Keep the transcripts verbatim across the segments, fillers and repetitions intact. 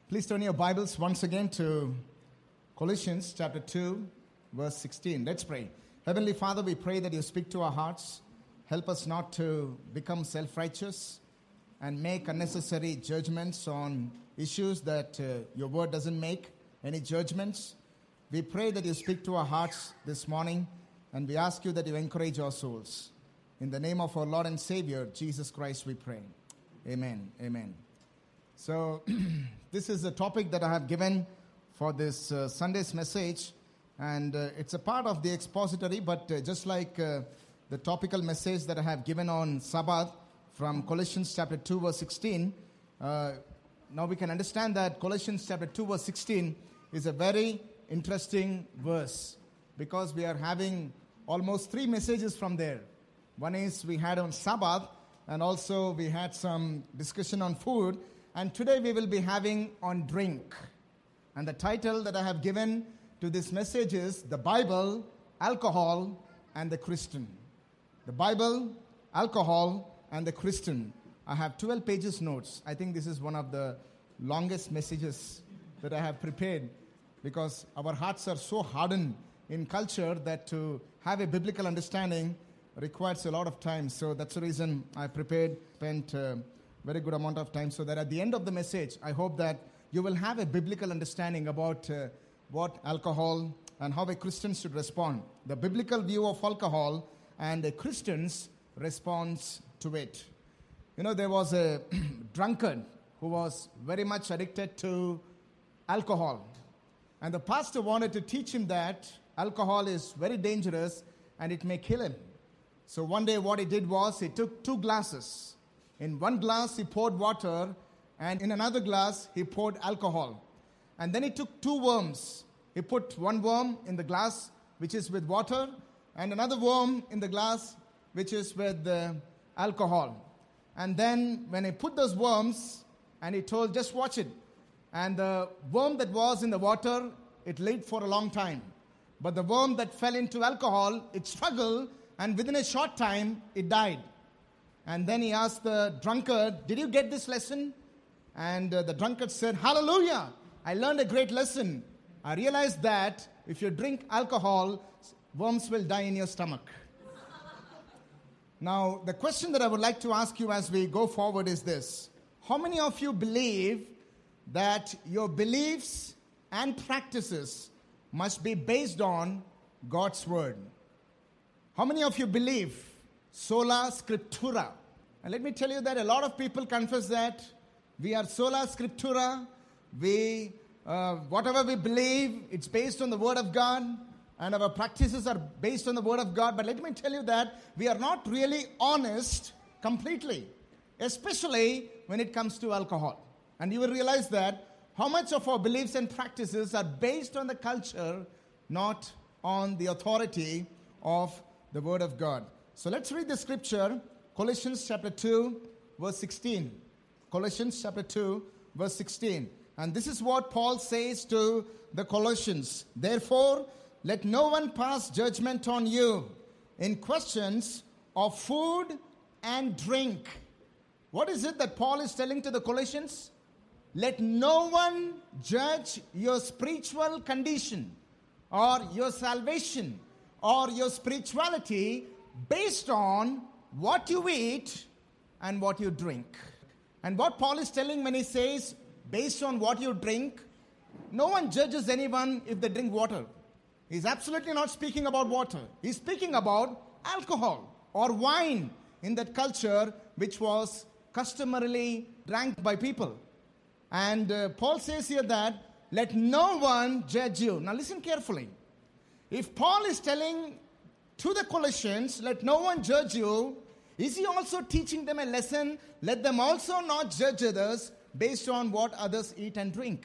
Please turn your Bibles once again to Colossians chapter two, verse sixteen. Let's pray. Heavenly Father, we pray that you speak to our hearts. Help us not to become self-righteous and make unnecessary judgments on issues that uh, your word doesn't make any judgments. We pray that you speak to our hearts this morning, and we ask you that you encourage our souls. In the name of our Lord and Savior, Jesus Christ, we pray. Amen. Amen. So, this is a topic that I have given for this uh, Sunday's message, and uh, it's a part of the expository, but uh, just like uh, the topical message that I have given on Sabbath from Colossians chapter two, verse sixteen, uh, now we can understand that Colossians chapter two, verse sixteen is a very interesting verse, because we are having almost three messages from there. One is we had on Sabbath, and also we had some discussion on food, and today we will be having on drink. And the title that I have given to this message is The Bible, Alcohol, and the Christian. The Bible, Alcohol, and the Christian. I have twelve pages notes. I think this is one of the longest messages that I have prepared, because our hearts are so hardened in culture that to have a biblical understanding requires a lot of time. So that's the reason I prepared, spent a very good amount of time, so that at the end of the message, I hope that you will have a biblical understanding about uh, what alcohol and how a Christian should respond. The biblical view of alcohol and a Christian's response to it. You know, there was a drunkard who was very much addicted to alcohol. And the pastor wanted to teach him that alcohol is very dangerous and it may kill him. So one day what he did was he took two glasses. In one glass he poured water, and in another glass he poured alcohol. And then he took two worms. He put one worm in the glass which is with water, and another worm in the glass which is with the alcohol. And then when he put those worms, and he told, just watch it. And the worm that was in the water, it lived for a long time. But the worm that fell into alcohol, it struggled, and within a short time, it died. And then he asked the drunkard, did you get this lesson? And uh, the drunkard said, hallelujah, I learned a great lesson. I realized that if you drink alcohol, worms will die in your stomach. Now, the question that I would like to ask you as we go forward is this. How many of you believe that your beliefs and practices must be based on God's word? How many of you believe sola scriptura? And let me tell you that a lot of people confess that we are sola scriptura. We, uh, whatever we believe, it's based on the word of God, and our practices are based on the word of God. But let me tell you that we are not really honest completely, especially when it comes to alcohol. And you will realize that how much of our beliefs and practices are based on the culture, not on the authority of the word of God. So let's read the scripture, Colossians chapter two, verse sixteen. Colossians chapter two, verse sixteen. And this is what Paul says to the Colossians. Therefore, let no one pass judgment on you in questions of food and drink. What is it that Paul is telling to the Colossians? Let no one judge your spiritual condition or your salvation or your spirituality based on what you eat and what you drink. And what Paul is telling when he says, based on what you drink, no one judges anyone if they drink water. He's absolutely not speaking about water. He's speaking about alcohol or wine in that culture which was customarily drank by people. And uh, Paul says here that, let no one judge you. Now listen carefully. If Paul is telling to the Colossians, let no one judge you, is he also teaching them a lesson? Let them also not judge others based on what others eat and drink.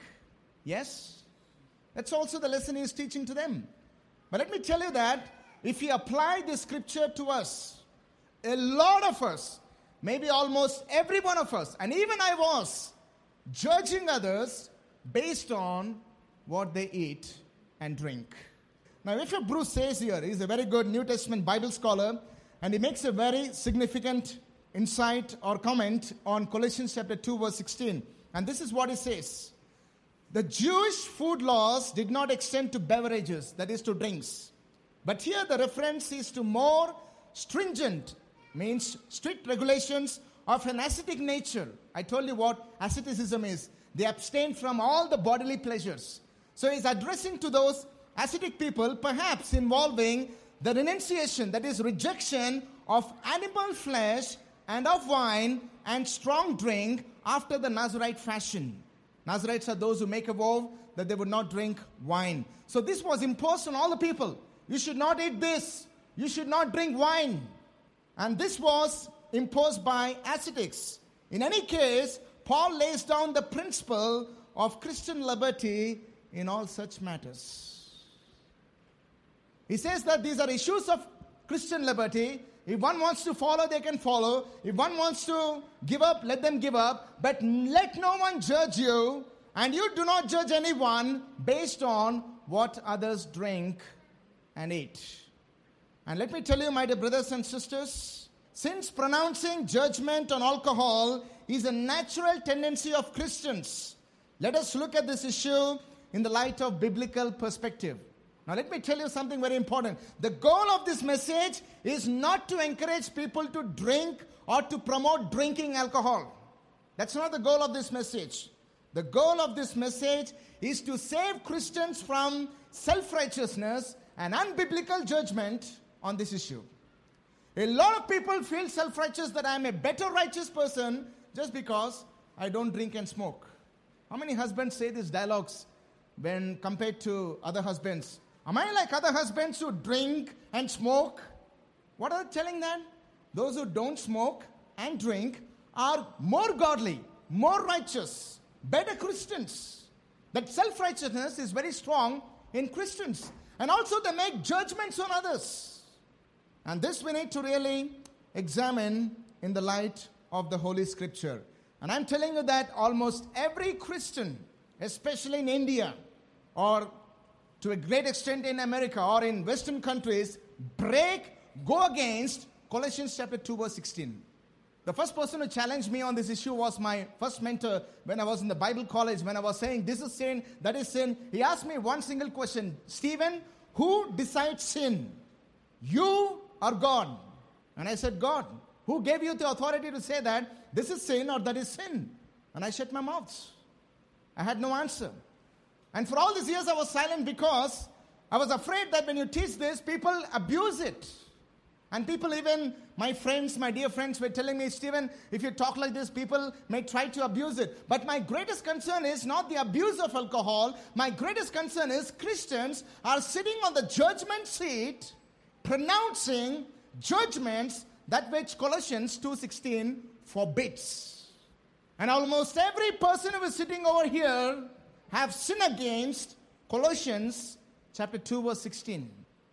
Yes? That's also the lesson he is teaching to them. But let me tell you that if we apply this scripture to us, a lot of us, maybe almost every one of us, and even I was, judging others based on what they eat and drink. Now, if Bruce says here, he's a very good New Testament Bible scholar, and he makes a very significant insight or comment on Colossians chapter two, verse sixteen. And this is what he says. The Jewish food laws did not extend to beverages, that is to drinks. But here the reference is to more stringent, means strict regulations of an ascetic nature. I told you what asceticism is. They abstain from all the bodily pleasures. So he's addressing to those ascetic people, perhaps involving the renunciation, that is rejection of animal flesh and of wine and strong drink after the Nazarite fashion. Nazarites are those who make a vow that they would not drink wine. So this was imposed on all the people. You should not eat this. You should not drink wine. And this was imposed by ascetics. In any case, Paul lays down the principle of Christian liberty in all such matters. He says that these are issues of Christian liberty. If one wants to follow, they can follow. If one wants to give up, let them give up. But let no one judge you, and you do not judge anyone based on what others drink and eat. And let me tell you, my dear brothers and sisters, since pronouncing judgment on alcohol is a natural tendency of Christians, let us look at this issue in the light of biblical perspective. Now let me tell you something very important. The goal of this message is not to encourage people to drink or to promote drinking alcohol. That's not the goal of this message. The goal of this message is to save Christians from self-righteousness and unbiblical judgment on this issue. A lot of people feel self-righteous that I am a better righteous person just because I don't drink and smoke. How many husbands say these dialogues when compared to other husbands? Am I like other husbands who drink and smoke? What are they telling them? Those who don't smoke and drink are more godly, more righteous, better Christians. That self-righteousness is very strong in Christians. And also they make judgments on others. And this we need to really examine in the light of the Holy Scripture. And I'm telling you that almost every Christian, especially in India, or to a great extent in America or in Western countries, break, go against Colossians chapter two verse sixteen. The first person who challenged me on this issue was my first mentor when I was in the Bible college. When I was saying this is sin, that is sin, he asked me one single question. Stephen, who decides sin? You or God? And I said, God. Who gave you the authority to say that this is sin or that is sin? And I shut my mouth. I had no answer. And for all these years I was silent because I was afraid that when you teach this, people abuse it. And people, even my friends, my dear friends, were telling me, Stephen, if you talk like this, people may try to abuse it. But my greatest concern is not the abuse of alcohol. My greatest concern is Christians are sitting on the judgment seat, pronouncing judgments that which Colossians two sixteen forbids. And almost every person who is sitting over here have sinned against Colossians chapter two verse sixteen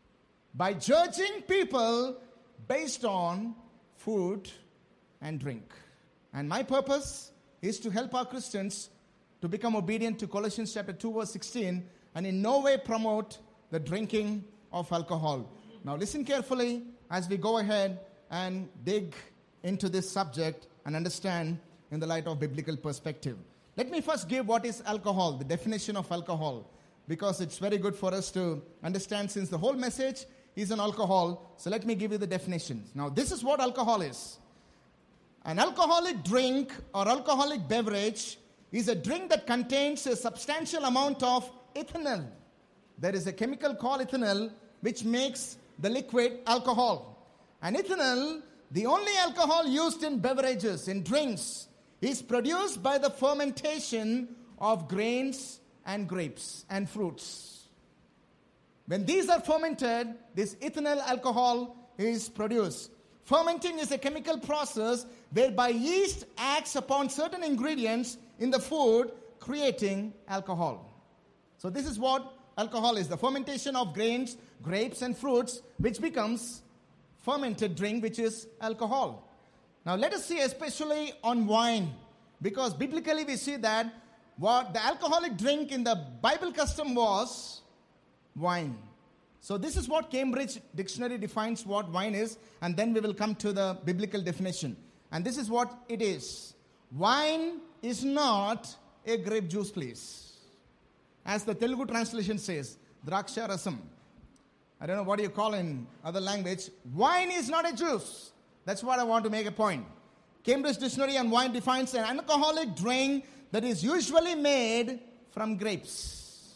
by judging people based on food and drink. And my purpose is to help our Christians to become obedient to Colossians chapter two verse sixteen and in no way promote the drinking of alcohol. Now listen carefully as we go ahead and dig into this subject and understand in the light of biblical perspective. Let me first give what is alcohol, the definition of alcohol, because it's very good for us to understand since the whole message is on alcohol. So let me give you the definition. Now this is what alcohol is. An alcoholic drink or alcoholic beverage is a drink that contains a substantial amount of ethanol. There is a chemical called ethanol which makes the liquid alcohol. And ethanol, the only alcohol used in beverages, in drinks, is produced by the fermentation of grains and grapes and fruits. When these are fermented, this ethanol alcohol is produced. Fermenting is a chemical process whereby yeast acts upon certain ingredients in the food, creating alcohol. So this is what alcohol is, the fermentation of grains, grapes and fruits, which becomes fermented drink, which is alcohol. Now let us see especially on wine, because biblically we see that what the alcoholic drink in the Bible custom was wine. So this is what Cambridge Dictionary defines what wine is, and then we will come to the biblical definition. And this is what it is. Wine is not a grape juice, please. As the Telugu translation says, Draksha Rasam. I don't know what you call in other language. Wine is not a juice. That's what I want to make a point. Cambridge Dictionary on wine defines an alcoholic drink that is usually made from grapes.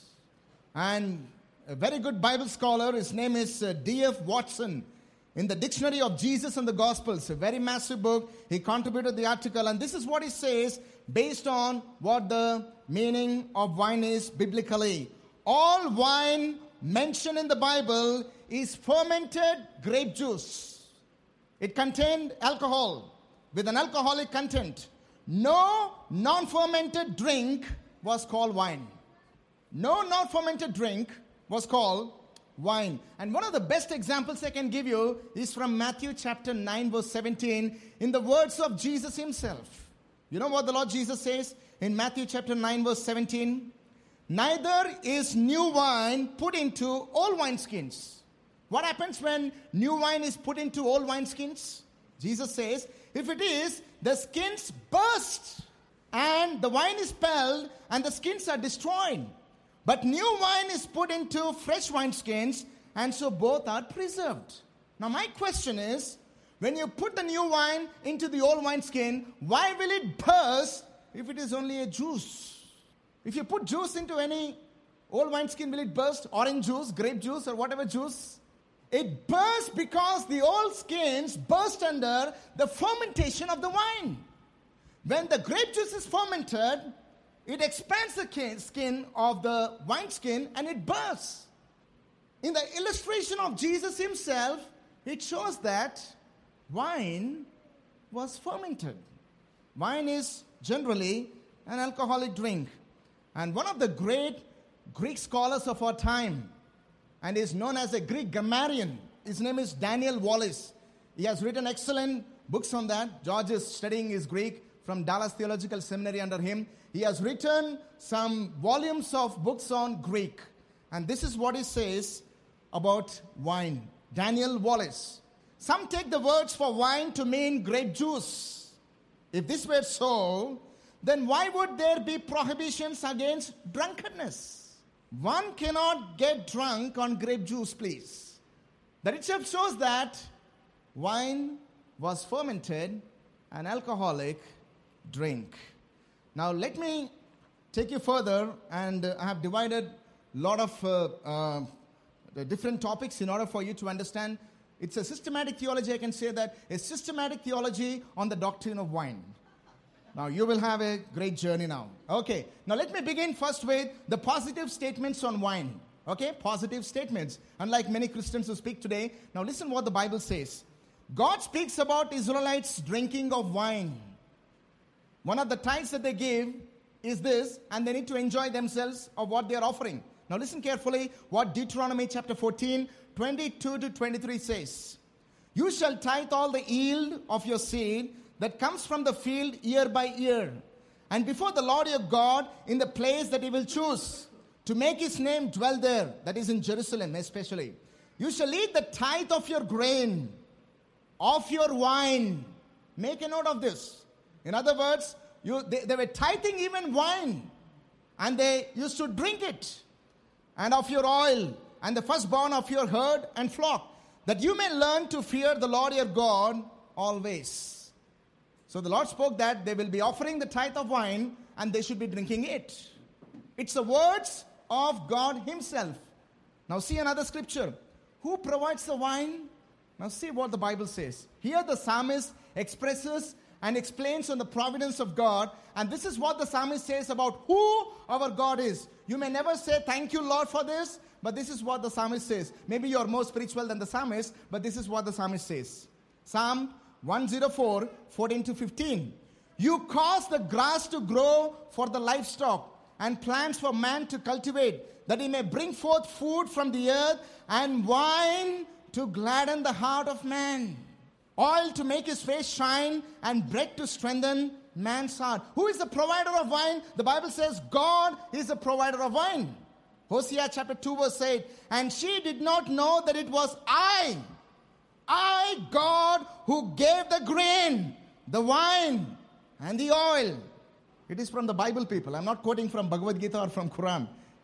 And a very good Bible scholar, his name is uh, D F Watson, in the Dictionary of Jesus and the Gospels, a very massive book, he contributed the article, and this is what he says based on what the meaning of wine is biblically. All wine mentioned in the Bible is fermented grape juice. It contained alcohol with an alcoholic content. No non-fermented drink was called wine. No non-fermented drink was called wine. And one of the best examples I can give you is from Matthew chapter nine verse seventeen in the words of Jesus himself. You know what the Lord Jesus says in Matthew chapter nine verse seventeen? Neither is new wine put into old wineskins. What happens when new wine is put into old wineskins? Jesus says, if it is, the skins burst and the wine is spilled and the skins are destroyed. But new wine is put into fresh wineskins, and so both are preserved. Now my question is, when you put the new wine into the old wineskin, why will it burst if it is only a juice? If you put juice into any old wineskin, will it burst? Orange juice, grape juice, or whatever juice? It bursts because the old skins burst under the fermentation of the wine. When the grape juice is fermented, it expands the skin of the wineskin and it bursts. In the illustration of Jesus himself, it shows that wine was fermented. Wine is generally an alcoholic drink. And one of the great Greek scholars of our time, and is known as a Greek grammarian, his name is Daniel Wallace. He has written excellent books on that. George is studying his Greek from Dallas Theological Seminary under him. He has written some volumes of books on Greek. And this is what he says about wine. Daniel Wallace. Some take the words for wine to mean grape juice. If this were so, then why would there be prohibitions against drunkenness? One cannot get drunk on grape juice, please. That itself shows that wine was fermented, an alcoholic drink. Now let me take you further, and uh, I have divided a lot of uh, uh, the different topics in order for you to understand. It's a systematic theology, I can say that, a systematic theology on the doctrine of wine. Now you will have a great journey now. Okay, now let me begin first with the positive statements on wine. Okay, positive statements. Unlike many Christians who speak today, now listen what the Bible says. God speaks about Israelites drinking of wine. One of the tithes that they give is this, and they need to enjoy themselves of what they are offering. Now listen carefully what Deuteronomy chapter fourteen, twenty-two to twenty-three says. You shall tithe all the yield of your seed that comes from the field year by year, and before the Lord your God in the place that he will choose, to make his name dwell there, that is in Jerusalem especially. You shall eat the tithe of your grain, of your wine. Make a note of this. In other words, you, they, they were tithing even wine, and they used to drink it, and of your oil, and the firstborn of your herd and flock, that you may learn to fear the Lord your God always. So the Lord spoke that they will be offering the tithe of wine, and they should be drinking it. It's the words of God himself. Now see another scripture. Who provides the wine? Now see what the Bible says. Here the psalmist expresses and explains on the providence of God. And this is what the psalmist says about who our God is. You may never say, thank you, Lord, for this. But this is what the psalmist says. Maybe you are more spiritual than the psalmist, but this is what the psalmist says. Psalm one oh four, fourteen to fifteen. You cause the grass to grow for the livestock, and plants for man to cultivate, that he may bring forth food from the earth, and wine to gladden the heart of man. Oil to make his face shine, and bread to strengthen man's heart. Who is the provider of wine? The Bible says God is the provider of wine. Hosea chapter two verse eight. And she did not know that it was I, I, God, who gave the grain, the wine, and the oil. It is from the Bible, people. I'm not quoting from Bhagavad Gita or from Quran.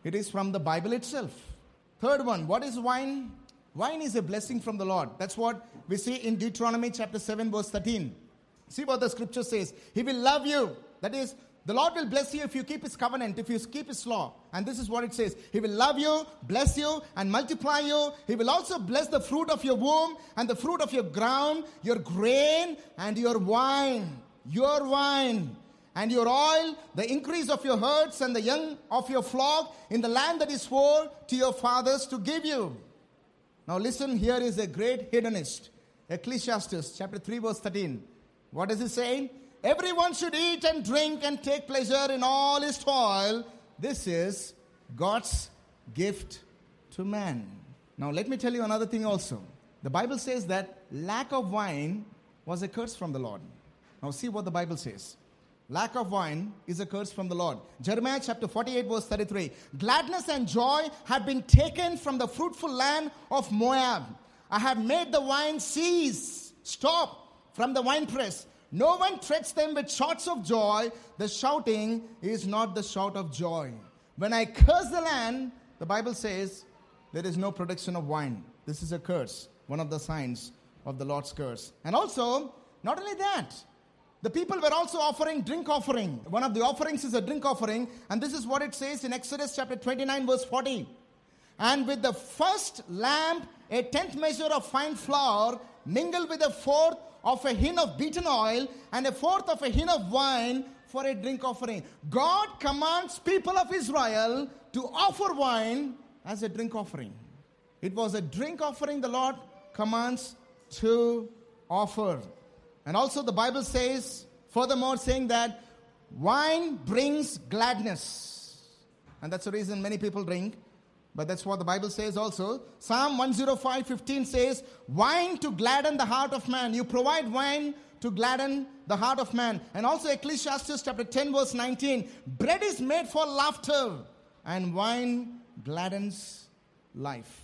It is from the Bible itself. Third one, what is wine? Wine is a blessing from the Lord. That's what we see in Deuteronomy chapter seven, verse thirteen. See what the scripture says. He will love you. That is, the Lord will bless you if you keep His covenant, if you keep His law. And this is what it says. He will love you, bless you, and multiply you. He will also bless the fruit of your womb and the fruit of your ground, your grain and your wine. Your wine and your oil, the increase of your herds and the young of your flock in the land that is swore to your fathers to give you. Now listen, here is a great hedonist. Ecclesiastes chapter three, verse thirteen. What does it say? Everyone should eat and drink and take pleasure in all his toil. This is God's gift to man. Now let me tell you another thing also. The Bible says that lack of wine was a curse from the Lord. Now see what the Bible says. Lack of wine is a curse from the Lord. Jeremiah chapter forty-eight, verse thirty-three. Gladness and joy have been taken from the fruitful land of Moab. I have made the wine cease, stop from the winepress. No one treads them with shouts of joy. The shouting is not the shout of joy. When I curse the land, the Bible says, there is no production of wine. This is a curse, one of the signs of the Lord's curse. And also, not only that, the people were also offering drink offering. One of the offerings is a drink offering. And this is what it says in Exodus chapter twenty-nine, verse forty. And with the first lamb, a tenth measure of fine flour, mingled with a fourth of a hin of beaten oil, and a fourth of a hin of wine for a drink offering. God commands people of Israel to offer wine as a drink offering. It was a drink offering the Lord commands to offer. And also the Bible says, furthermore, saying that wine brings gladness. And that's the reason many people drink. But that's what the Bible says also. Psalm one oh five, fifteen says, wine to gladden the heart of man. You provide wine to gladden the heart of man. And also Ecclesiastes chapter ten, verse nineteen. Bread is made for laughter, and wine gladdens life.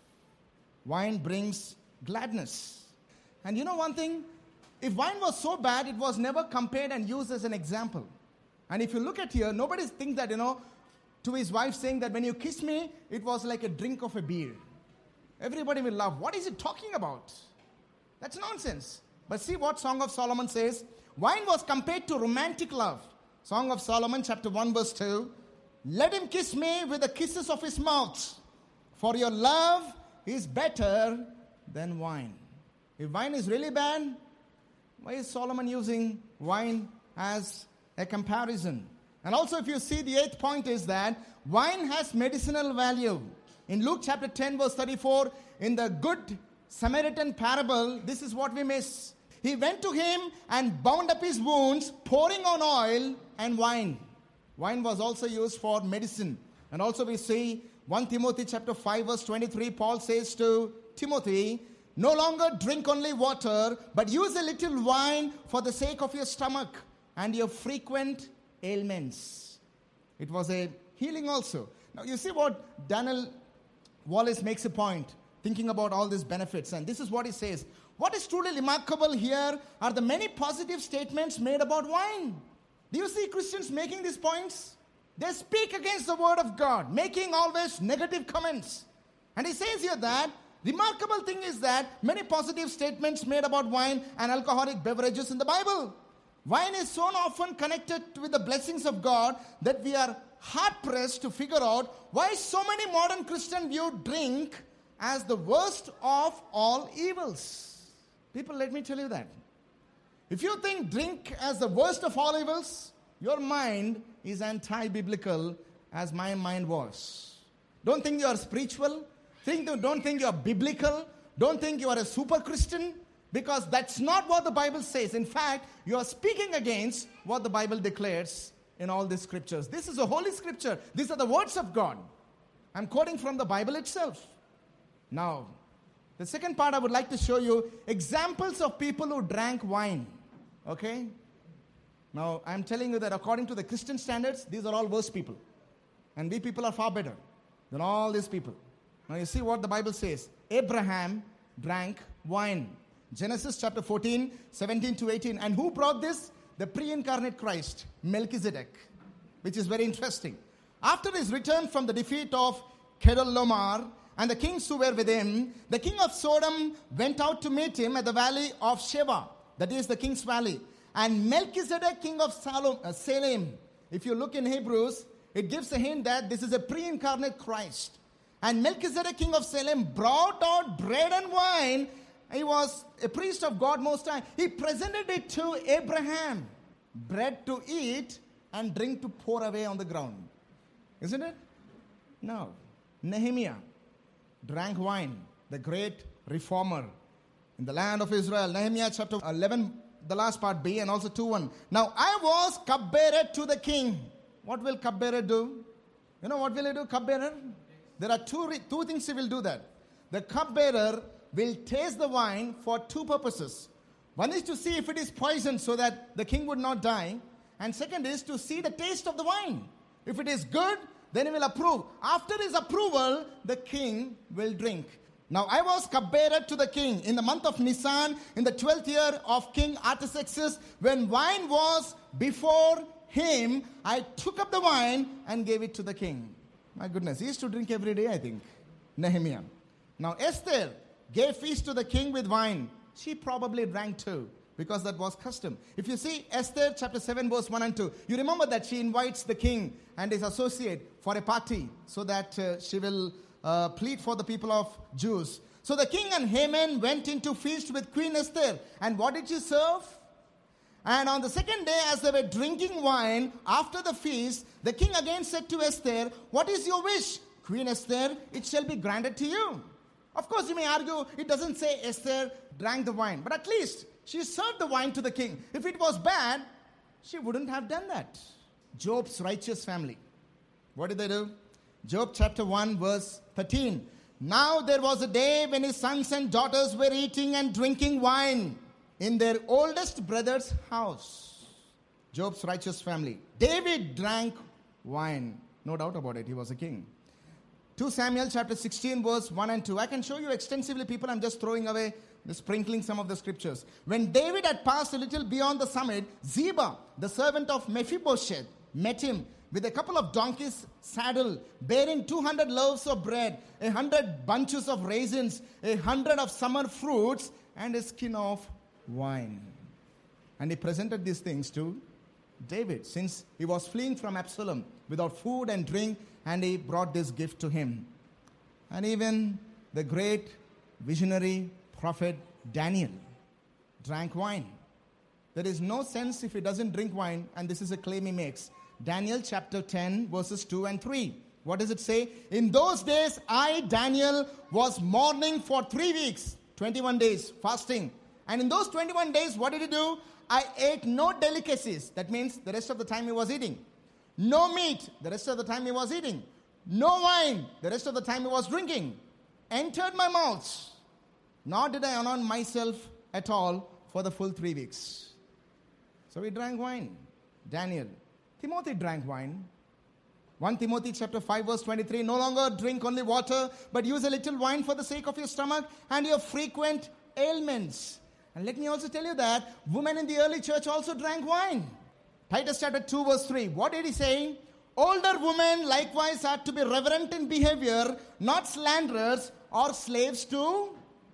Wine brings gladness. And you know one thing? If wine was so bad, it was never compared and used as an example. And if you look at here, nobody thinks that, you know, to his wife saying that when you kiss me, it was like a drink of a beer. Everybody will laugh. What is it talking about? That's nonsense. But see what Song of Solomon says. Wine was compared to romantic love. Song of Solomon chapter one verse two. Let him kiss me with the kisses of his mouth, for your love is better than wine. If wine is really bad, why is Solomon using wine as a comparison? And also if you see, the eighth point is that wine has medicinal value. In Luke chapter ten verse thirty-four, in the Good Samaritan parable, this is what we miss. He went to him and bound up his wounds, pouring on oil and wine. Wine was also used for medicine. And also we see First Timothy chapter five verse twenty-three, Paul says to Timothy, no longer drink only water, but use a little wine for the sake of your stomach and your frequent ailments. It was a healing also. Now you see what Daniel Wallace makes a point, thinking about all these benefits. And this is what he says. What is truly remarkable here are the many positive statements made about wine. Do you see Christians making these points? They speak against the word of God, making always negative comments. And he says here that remarkable thing is that many positive statements made about wine and alcoholic beverages in the Bible. Wine is so often connected with the blessings of God that we are hard-pressed to figure out why so many modern Christians view drink as the worst of all evils. People, let me tell you that. If you think drink as the worst of all evils, your mind is anti-biblical as my mind was. Don't think you are spiritual. Think, don't think you are biblical. Don't think you are a super Christian. Because that's not what the Bible says. In fact, you are speaking against what the Bible declares in all these scriptures. This is a holy scripture. These are the words of God. I'm quoting from the Bible itself. Now, the second part I would like to show you examples of people who drank wine. Okay? Now, I'm telling you that according to the Christian standards, these are all worse people. And we people are far better than all these people. Now, you see what the Bible says. Abraham drank wine. Genesis chapter fourteen, seventeen to eighteen. And who brought this? The pre-incarnate Christ, Melchizedek, which is very interesting. After his return from the defeat of Kedorlaomer and the kings who were with him, the king of Sodom went out to meet him at the valley of Sheba, that is the king's valley. And Melchizedek, king of Salem, uh, Salem, if you look in Hebrews, it gives a hint that this is a pre-incarnate Christ. And Melchizedek, king of Salem, brought out bread and wine. He was a priest of God Most High. He presented it to Abraham. Bread to eat and drink to pour away on the ground. Isn't it? No. Nehemiah drank wine, the great reformer in the land of Israel. Nehemiah chapter eleven, the last part B, and also two one. Now I was cupbearer to the king. What will cupbearer do? You know what will he do, cupbearer? There are two, re- two things he will do that. The cupbearer will taste the wine for two purposes. One is to see if it is poisoned so that the king would not die. And second is to see the taste of the wine. If it is good, then he will approve. After his approval, the king will drink. Now I was cupbearer to the king in the month of Nisan, in the twelfth year of King Artaxerxes, when wine was before him, I took up the wine and gave it to the king. My goodness, he used to drink every day, I think. Nehemiah. Now Esther gave feast to the king with wine. She probably drank too, because that was custom. If you see Esther chapter seven verse one and two, you remember that she invites the king and his associate for a party so that uh, she will uh, plead for the people of Jews. So the king and Haman went into feast with Queen Esther. And what did she serve? And on the second day, as they were drinking wine after the feast, the king again said to Esther, "What is your wish, Queen Esther? It shall be granted to you." Of course, you may argue, it doesn't say Esther drank the wine. But at least she served the wine to the king. If it was bad, she wouldn't have done that. Job's righteous family. What did they do? Job chapter one verse thirteen. Now there was a day when his sons and daughters were eating and drinking wine in their oldest brother's house. Job's righteous family. David drank wine. No doubt about it. He was a king. Second Samuel chapter sixteen verse one and two. I can show you extensively, people. I'm just throwing away, sprinkling some of the scriptures. When David had passed a little beyond the summit, Ziba, the servant of Mephibosheth, met him with a couple of donkeys saddled, bearing two hundred loaves of bread, a hundred bunches of raisins, a hundred of summer fruits, and a skin of wine. And he presented these things to David, since he was fleeing from Absalom without food and drink, and he brought this gift to him. And even the great visionary prophet Daniel drank wine. There is no sense if he doesn't drink wine, and this is a claim he makes. Daniel chapter ten verses two and three. What does it say? In those days, I, Daniel, was mourning for three weeks, twenty-one days, fasting. And in those twenty-one days, what did he do? I ate no delicacies. That means the rest of the time he was eating. No meat. The rest of the time he was eating. No wine. The rest of the time he was drinking. Entered my mouth. Nor did I anoint myself at all for the full three weeks. So he drank wine. Daniel. Timothy drank wine. First Timothy chapter five verse twenty-three. No longer drink only water, but use a little wine for the sake of your stomach and your frequent ailments. And let me also tell you that women in the early church also drank wine. Titus chapter two verse three. What did he say? Older women likewise are to be reverent in behavior, not slanderers or slaves to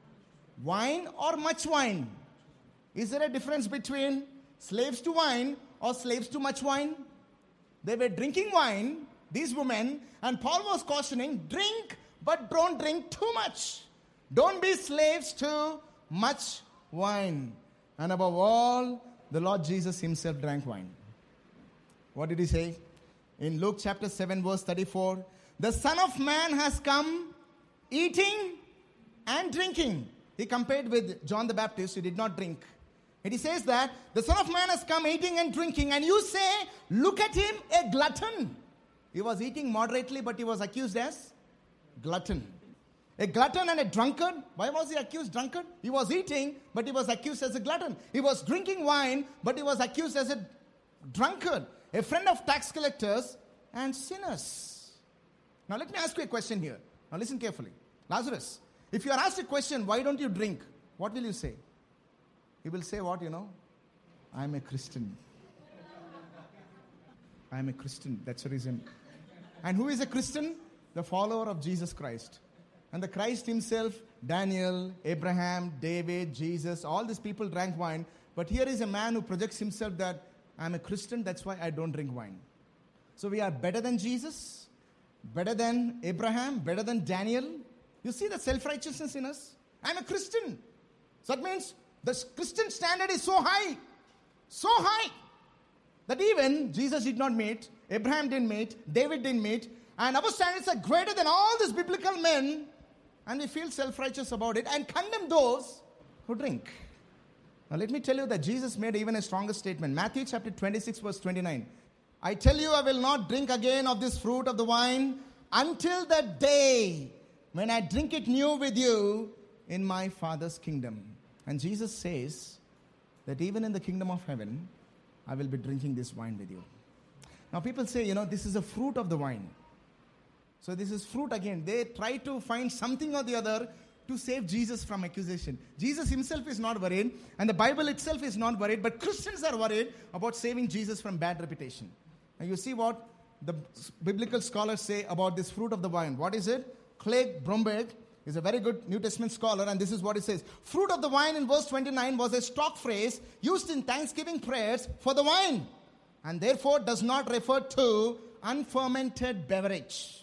wine or much wine. Is there a difference between slaves to wine or slaves to much wine? They were drinking wine, these women, and Paul was cautioning, drink, but don't drink too much. Don't be slaves to much wine. And above all, the Lord Jesus himself drank wine. What did he say? In Luke chapter seven verse thirty-four, the Son of Man has come eating and drinking. He compared with John the Baptist, who did not drink. And he says that the Son of Man has come eating and drinking, and you say, look at him, a glutton. He was eating moderately, but he was accused as glutton. A glutton and a drunkard. Why was he accused drunkard? He was eating, but he was accused as a glutton. He was drinking wine, but he was accused as a drunkard. A friend of tax collectors and sinners. Now let me ask you a question here. Now listen carefully. Lazarus, if you are asked a question, why don't you drink? What will you say? He will say what, you know? I am a Christian. I am a Christian. That's the reason. And who is a Christian? The follower of Jesus Christ. And the Christ himself, Daniel, Abraham, David, Jesus, all these people drank wine. But here is a man who projects himself that I'm a Christian, that's why I don't drink wine. So we are better than Jesus, better than Abraham, better than Daniel. You see the self-righteousness in us? I'm a Christian. So that means the Christian standard is so high, so high, that even Jesus did not meet, Abraham didn't meet, David didn't meet, and our standards are greater than all these biblical men, and we feel self-righteous about it and condemn those who drink. Now let me tell you that Jesus made even a stronger statement. Matthew chapter twenty-six verse twenty-nine. I tell you, I will not drink again of this fruit of the wine until the day when I drink it new with you in my Father's kingdom. And Jesus says that even in the kingdom of heaven, I will be drinking this wine with you. Now people say, you know, this is a fruit of the wine. So this is fruit again. They try to find something or the other to save Jesus from accusation. Jesus himself is not worried, and the Bible itself is not worried, but Christians are worried about saving Jesus from bad reputation. Now you see what the biblical scholars say about this fruit of the vine. What is it? Craig Bromberg is a very good New Testament scholar, and this is what he says. Fruit of the vine in verse twenty-nine was a stock phrase used in thanksgiving prayers for the wine, and therefore does not refer to unfermented beverage.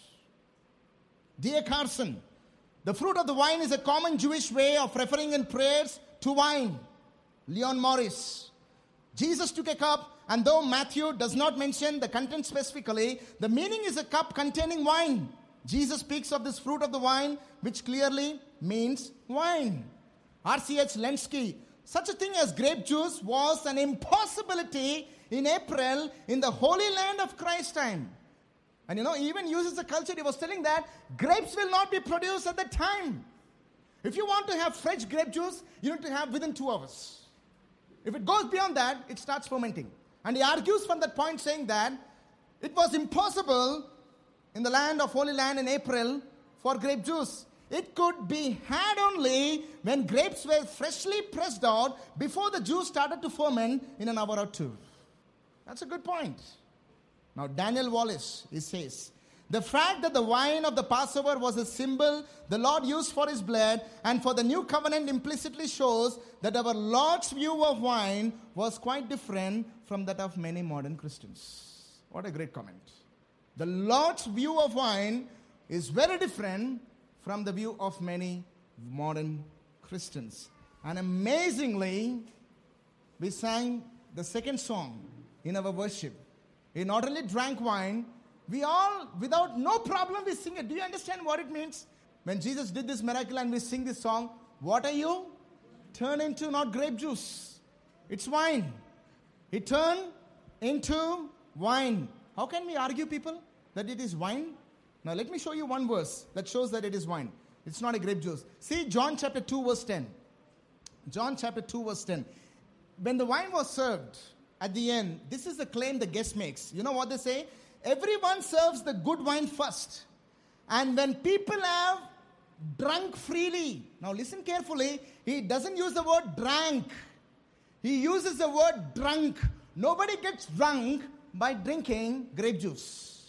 Dear Carson, the fruit of the wine is a common Jewish way of referring in prayers to wine. Leon Morris. Jesus took a cup, and though Matthew does not mention the content specifically, the meaning is a cup containing wine. Jesus speaks of this fruit of the wine, which clearly means wine. R C H Lenski. Such a thing as grape juice was an impossibility in April in the Holy Land of Christ's time. And you know, he even uses the culture. He was telling that grapes will not be produced at that time. If you want to have fresh grape juice, you need to have within two hours. If it goes beyond that, it starts fermenting. And he argues from that point saying that it was impossible in the land of Holy Land in April for grape juice. It could be had only when grapes were freshly pressed out before the juice started to ferment in an hour or two. That's a good point. Now, Daniel Wallace, he says, the fact that the wine of the Passover was a symbol the Lord used for his blood and for the new covenant implicitly shows that our Lord's view of wine was quite different from that of many modern Christians. What a great comment. The Lord's view of wine is very different from the view of many modern Christians. And amazingly, we sang the second song in our worship. He not only drank wine, we all, without no problem, we sing it. Do you understand what it means? When Jesus did this miracle and we sing this song, what are you? Turn into not grape juice. It's wine. He turned into wine. How can we argue, people, that it is wine? Now let me show you one verse that shows that it is wine. It's not a grape juice. See John chapter two verse ten. John chapter two verse ten. When the wine was served, at the end, this is the claim the guest makes. You know what they say? Everyone serves the good wine first. And when people have drunk freely, now listen carefully, he doesn't use the word drank. He uses the word drunk. Nobody gets drunk by drinking grape juice.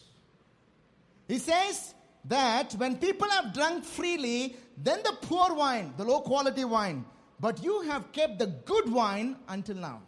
He says that when people have drunk freely, then the poor wine, the low quality wine, but you have kept the good wine until now.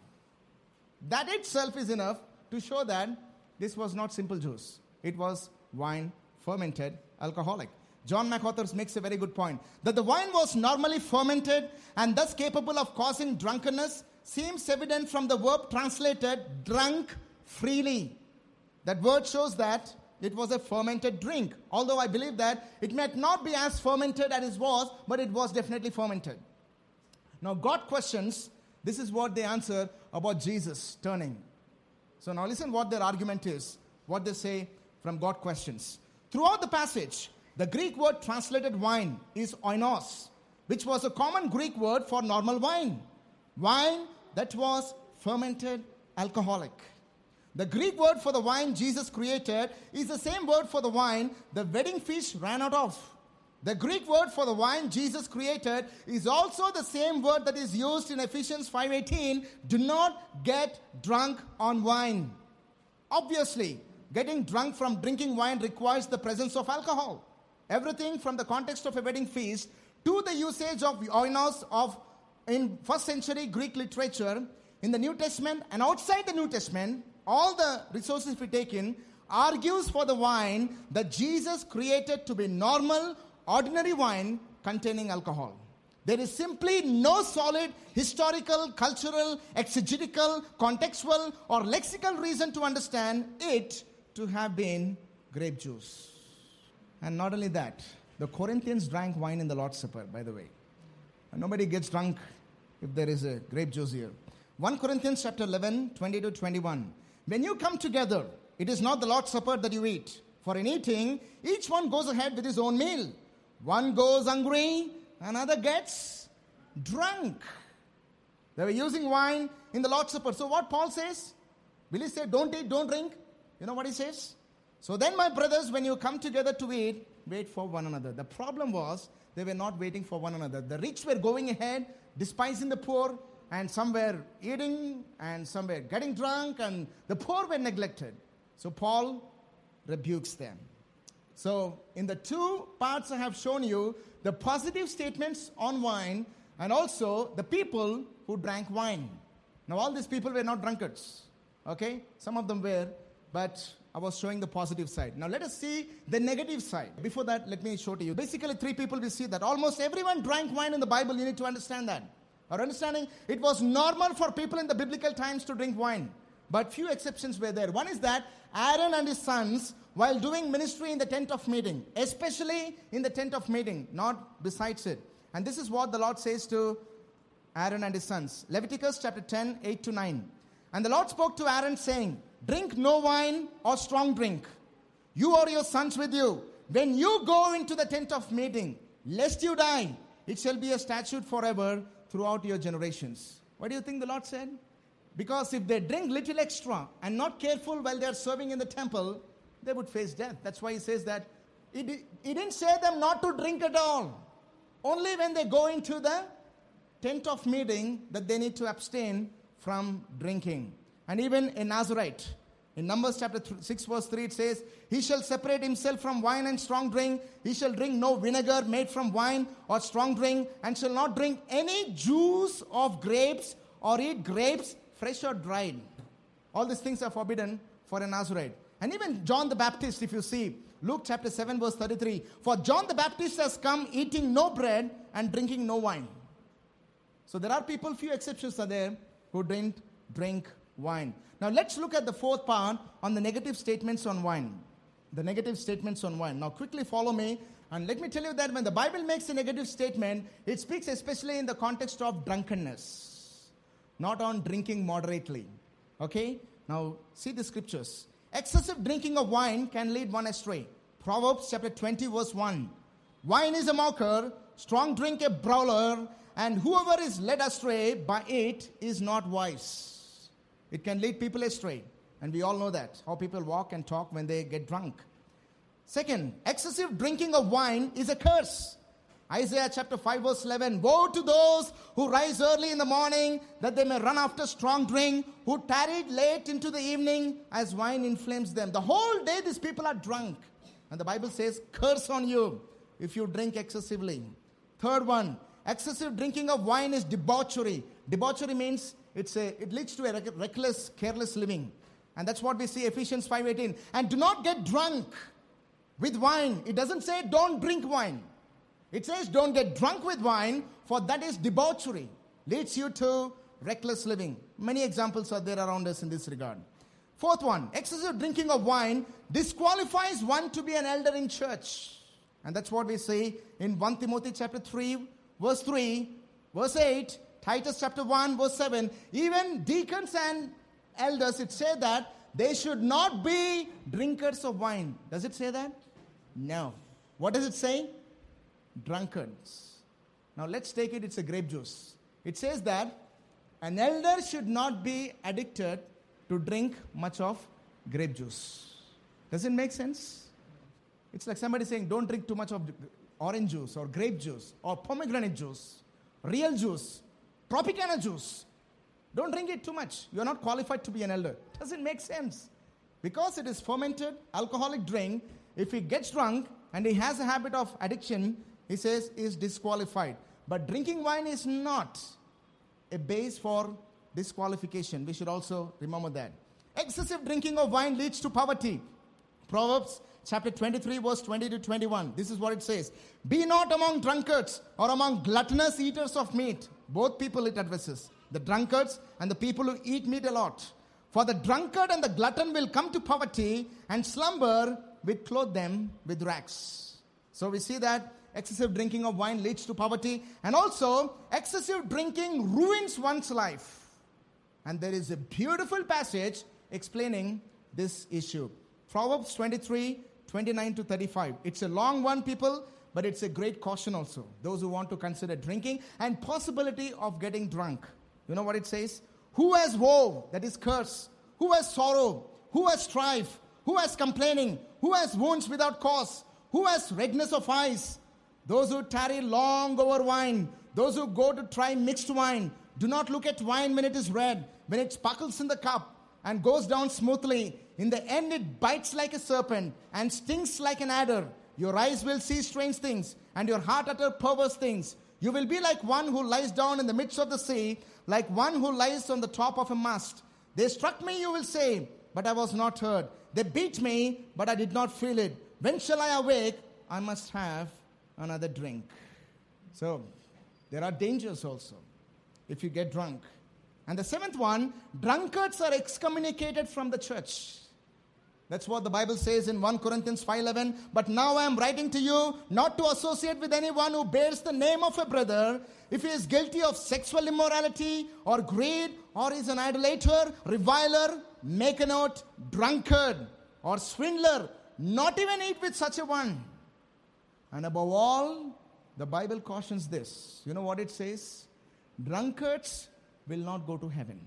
That itself is enough to show that this was not simple juice. It was wine, fermented, alcoholic. John MacArthur makes a very good point. That the wine was normally fermented and thus capable of causing drunkenness seems evident from the verb translated drunk freely. That word shows that it was a fermented drink. Although I believe that it might not be as fermented as it was, but it was definitely fermented. Now God questions, this is what they answer about Jesus turning. So now listen what their argument is, what they say from God questions. Throughout the passage, the Greek word translated wine is oinos, which was a common Greek word for normal wine. Wine that was fermented alcoholic. The Greek word for the wine Jesus created is the same word for the wine the wedding feast ran out of. The Greek word for the wine Jesus created is also the same word that is used in Ephesians five eighteen. Do not get drunk on wine. Obviously, getting drunk from drinking wine requires the presence of alcohol. Everything from the context of a wedding feast to the usage of oinos of in first century Greek literature, in the New Testament and outside the New Testament, all the resources we take in, argues for the wine that Jesus created to be normal, ordinary wine containing alcohol. There is simply no solid historical, cultural, exegetical, contextual, or lexical reason to understand it to have been grape juice. And not only that, the Corinthians drank wine in the Lord's Supper, by the way. And nobody gets drunk if there is a grape juice here. First Corinthians chapter eleven, twenty to twenty-one. When you come together, it is not the Lord's Supper that you eat. For in eating, each one goes ahead with his own meal. One goes hungry, another gets drunk. They were using wine in the Lord's Supper. So what Paul says? Will he say, don't eat, don't drink? You know what he says? So then, my brothers, when you come together to eat, wait for one another. The problem was, they were not waiting for one another. The rich were going ahead, despising the poor, and some were eating, and some were getting drunk, and the poor were neglected. So Paul rebukes them. So in the two parts I have shown you, the positive statements on wine, and also the people who drank wine. Now all these people were not drunkards. Okay? Some of them were, but I was showing the positive side. Now let us see the negative side. Before that, let me show to you. Basically, three people we see that almost everyone drank wine in the Bible. You need to understand that. Our understanding, it was normal for people in the biblical times to drink wine. But few exceptions were there. One is that Aaron and his sons, while doing ministry in the tent of meeting, especially in the tent of meeting, not besides it. And this is what the Lord says to Aaron and his sons. Leviticus chapter ten, eight to nine. And the Lord spoke to Aaron saying, drink no wine or strong drink, you or your sons with you, when you go into the tent of meeting, lest you die. It shall be a statute forever throughout your generations. What do you think the Lord said? Because if they drink little extra and not careful while they are serving in the temple, they would face death. That's why he says that he, he didn't say them not to drink at all. Only when they go into the tent of meeting that they need to abstain from drinking. And even a Nazirite, in Numbers chapter six verse three, it says, he shall separate himself from wine and strong drink. He shall drink no vinegar made from wine or strong drink, and shall not drink any juice of grapes or eat grapes fresh or dried. All these things are forbidden for a Nazirite. And even John the Baptist, if you see, Luke chapter seven verse thirty-three, for John the Baptist has come eating no bread and drinking no wine. So there are people, few exceptions are there, who didn't drink wine. Now let's look at the fourth part on the negative statements on wine. The negative statements on wine. Now quickly follow me, and let me tell you that when the Bible makes a negative statement, it speaks especially in the context of drunkenness, not on drinking moderately. Okay? Now see the scriptures. Excessive drinking of wine can lead one astray. Proverbs chapter twenty verse one. Wine is a mocker, strong drink a brawler, and whoever is led astray by it is not wise. It can lead people astray. And we all know that, how people walk and talk when they get drunk. Second, excessive drinking of wine is a curse. Isaiah chapter five verse eleven. Woe to those who rise early in the morning, that they may run after strong drink, who tarried late into the evening, as wine inflames them. The whole day these people are drunk. And the Bible says, curse on you if you drink excessively. Third one, excessive drinking of wine is debauchery. Debauchery means it's a, it leads to a reckless, careless living. And that's what we see Ephesians five eighteen. And do not get drunk with wine. It doesn't say don't drink wine. It says don't get drunk with wine, for that is debauchery. Leads you to reckless living. Many examples are there around us in this regard. Fourth one, excessive drinking of wine disqualifies one to be an elder in church. And that's what we see in First Timothy chapter three, verse three, verse eight, Titus chapter one, verse seven. Even deacons and elders, it says that they should not be drinkers of wine. Does it say that? No. What does it say? Drunkards. Now let's take it, it's a grape juice. It says that an elder should not be addicted to drink much of grape juice. Does it make sense? It's like somebody saying, don't drink too much of orange juice or grape juice or pomegranate juice, real juice, Tropicana juice. Don't drink it too much. You're not qualified to be an elder. Doesn't make sense. Because it is fermented alcoholic drink, if he gets drunk and he has a habit of addiction, he says he is disqualified. But drinking wine is not a base for disqualification. We should also remember that. Excessive drinking of wine leads to poverty. Proverbs chapter twenty-three, verse twenty to twenty-one. This is what it says. Be not among drunkards or among gluttonous eaters of meat. Both people it addresses. The drunkards and the people who eat meat a lot. For the drunkard and the glutton will come to poverty, and slumber will clothe them with rags. So we see that excessive drinking of wine leads to poverty. And also, excessive drinking ruins one's life. And there is a beautiful passage explaining this issue. Proverbs twenty-three, twenty-nine to thirty-five. It's a long one, people, but it's a great caution also. Those who want to consider drinking and possibility of getting drunk. You know what it says? Who has woe, that is curse? Who has sorrow? Who has strife? Who has complaining? Who has wounds without cause? Who has redness of eyes? Those who tarry long over wine. Those who go to try mixed wine. Do not look at wine when it is red, when it sparkles in the cup and goes down smoothly. In the end it bites like a serpent and stings like an adder. Your eyes will see strange things, and your heart utter perverse things. You will be like one who lies down in the midst of the sea, like one who lies on the top of a mast. They struck me, you will say, but I was not hurt. They beat me, but I did not feel it. When shall I awake? I must have another drink. So, there are dangers also if you get drunk. And the seventh one, drunkards are excommunicated from the church. That's what the Bible says in First Corinthians five eleven. But now I am writing to you not to associate with anyone who bears the name of a brother if he is guilty of sexual immorality or greed or is an idolater, reviler, make a note, drunkard or swindler. Not even eat with such a one. And above all, the Bible cautions this. You know what it says? Drunkards will not go to heaven.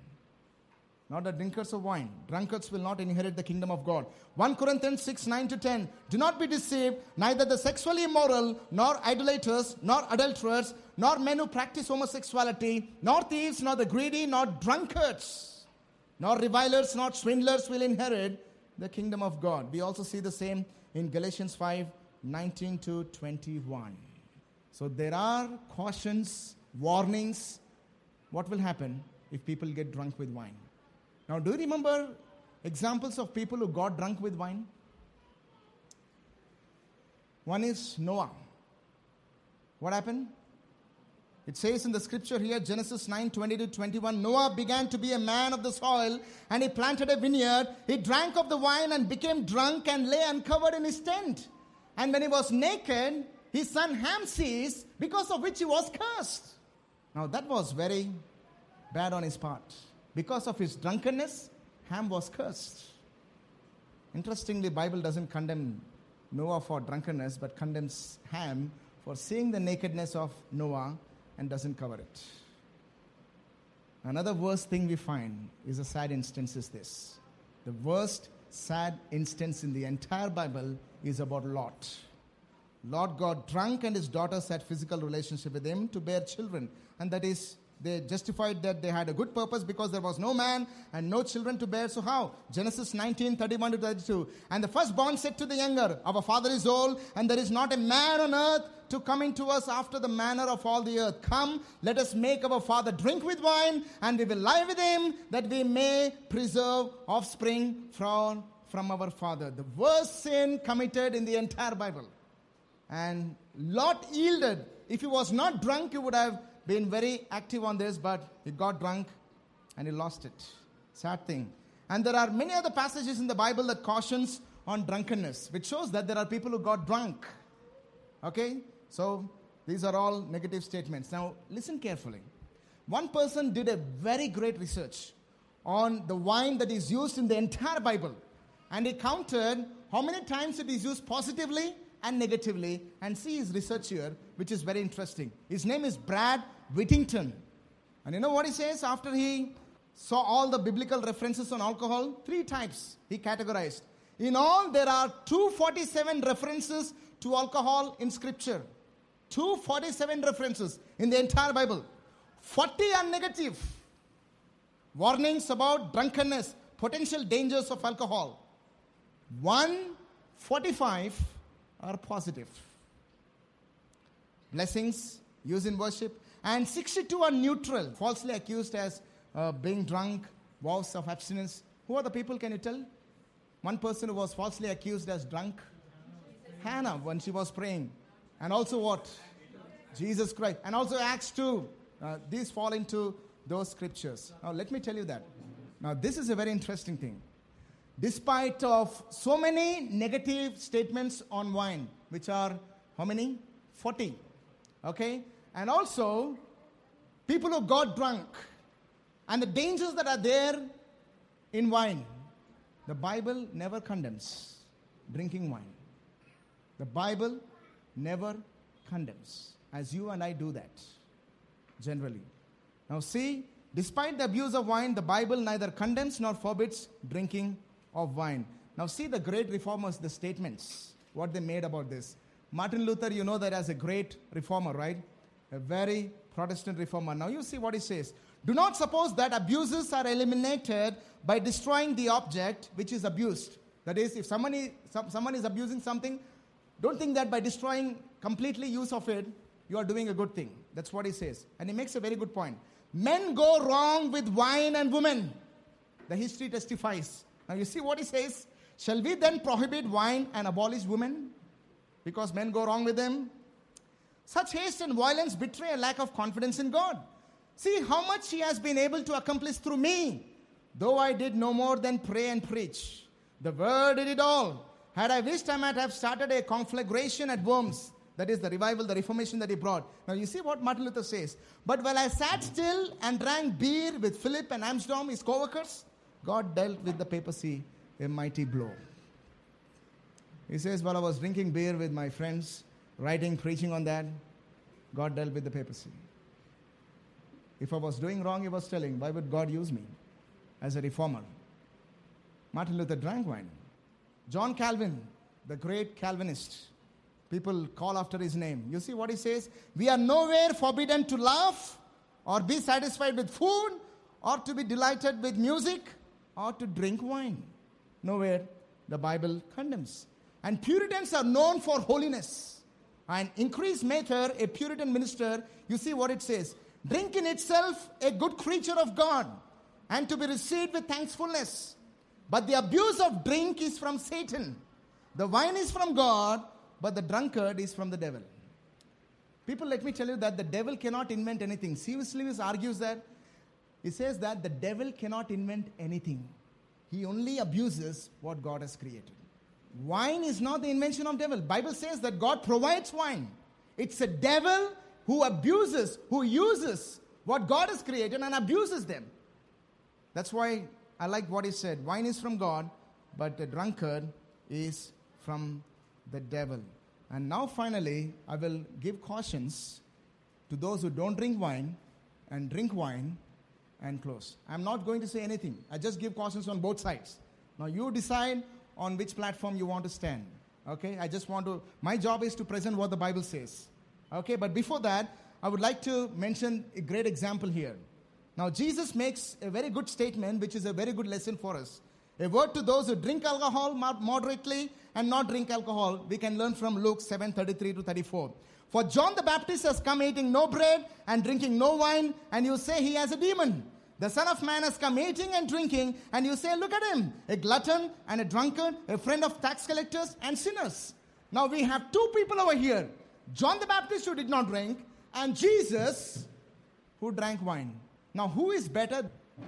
Not the drinkers of wine. Drunkards will not inherit the kingdom of God. First Corinthians six, nine to ten. Do not be deceived. Neither the sexually immoral, nor idolaters, nor adulterers, nor men who practice homosexuality, nor thieves, nor the greedy, nor drunkards, nor revilers, nor swindlers will inherit the kingdom of God. We also see the same in Galatians five, nineteen to twenty-one. So there are cautions, warnings. What will happen if people get drunk with wine? Now, do you remember examples of people who got drunk with wine? One is Noah. What happened? It says in the scripture here, Genesis nine, twenty to twenty-one, Noah began to be a man of the soil, and he planted a vineyard. He drank of the wine and became drunk and lay uncovered in his tent. And when he was naked, his son Ham seized, because of which he was cursed. Now, that was very bad on his part. Because of his drunkenness, Ham was cursed. Interestingly, the Bible doesn't condemn Noah for drunkenness, but condemns Ham for seeing the nakedness of Noah and doesn't cover it. Another worst thing we find is a sad instance is this. The worst sad instance in the entire Bible is about Lot. Lot got drunk and his daughters had physical relationship with him to bear children. And that is, they justified that they had a good purpose because there was no man and no children to bear. So how? Genesis nineteen, thirty-one to thirty-two. And the firstborn said to the younger, our father is old, and there is not a man on earth to come into us after the manner of all the earth. Come, let us make our father drink with wine, and we will lie with him, that we may preserve offspring from, from our father. The worst sin committed in the entire Bible. And Lot yielded. If he was not drunk, he would have been very active on this, but he got drunk and he lost it. Sad thing. And there are many other passages in the Bible that cautions on drunkenness, which shows that there are people who got drunk. Okay? So, these are all negative statements. Now, listen carefully. One person did a very great research on the wine that is used in the entire Bible. And he counted how many times it is used positively and negatively, and see his research here, which is very interesting. His name is Brad Whittington. And you know what he says after he saw all the biblical references on alcohol? Three types he categorized. In all, there are two hundred forty-seven references to alcohol in scripture. two hundred forty-seven references in the entire Bible. forty are negative. Warnings about drunkenness, potential dangers of alcohol. one forty-five are positive. Blessings used in worship. And sixty-two are neutral, falsely accused as uh, being drunk, vows of abstinence. Who are the people, can you tell? One person who was falsely accused as drunk. Hannah, when she was praying. And also what? Jesus Christ. And also Acts two. Uh, these fall into those scriptures. Now let me tell you that. Now this is a very interesting thing. Despite of so many negative statements on wine, which are how many? forty. Okay? And also, people who got drunk and the dangers that are there in wine. The Bible never condemns drinking wine. The Bible never condemns, as you and I do that, generally. Now see, despite the abuse of wine, the Bible neither condemns nor forbids drinking of wine. Now see the great reformers, the statements, what they made about this. Martin Luther, you know that as a great reformer, right? A very Protestant reformer. Now you see what he says. Do not suppose that abuses are eliminated by destroying the object which is abused. That is, if someone is, some, someone is abusing something, don't think that by destroying completely use of it, you are doing a good thing. That's what he says. And he makes a very good point. Men go wrong with wine and women. The history testifies. Now you see what he says. Shall we then prohibit wine and abolish women? Because men go wrong with them. Such haste and violence betray a lack of confidence in God. See how much he has been able to accomplish through me, though I did no more than pray and preach. The word did it all. Had I wished, I might have started a conflagration at Worms. That is the revival, the reformation that he brought. Now you see what Martin Luther says. But while I sat still and drank beer with Philip and Amsdorm, his co-workers, God dealt with the papacy a mighty blow. He says, while I was drinking beer with my friends, writing, preaching on that, God dealt with the papacy. If I was doing wrong, he was telling, why would God use me as a reformer? Martin Luther drank wine. John Calvin, the great Calvinist, people call after his name. You see what he says? We are nowhere forbidden to laugh or be satisfied with food or to be delighted with music or to drink wine. Nowhere the Bible condemns. And Puritans are known for holiness. And Increase Mather, a Puritan minister, you see what it says. Drink in itself a good creature of God and to be received with thankfulness. But the abuse of drink is from Satan. The wine is from God, but the drunkard is from the devil. People, let me tell you that the devil cannot invent anything. C S Lewis argues that. He says that the devil cannot invent anything. He only abuses what God has created. Wine is not the invention of devil. Bible says that God provides wine. It's a devil who abuses, who uses what God has created and abuses them. That's why I like what he said. Wine is from God, but the drunkard is from the devil. And now finally, I will give cautions to those who don't drink wine and drink wine and close. I'm not going to say anything. I just give cautions on both sides. Now you decide on which platform you want to stand. Okay? I just want to, my job is to present what the Bible says. Okay? But before that, I would like to mention a great example here. Now Jesus makes a very good statement, which is a very good lesson for us. A word to those who drink alcohol moderately and not drink alcohol. We can learn from Luke seven thirty-three to thirty-four. For John the Baptist has come eating no bread and drinking no wine, and you say he has a demon. The Son of Man has come eating and drinking, and you say, look at him, a glutton and a drunkard, a friend of tax collectors and sinners. Now we have two people over here. John the Baptist, who did not drink, and Jesus, who drank wine. Now who is better?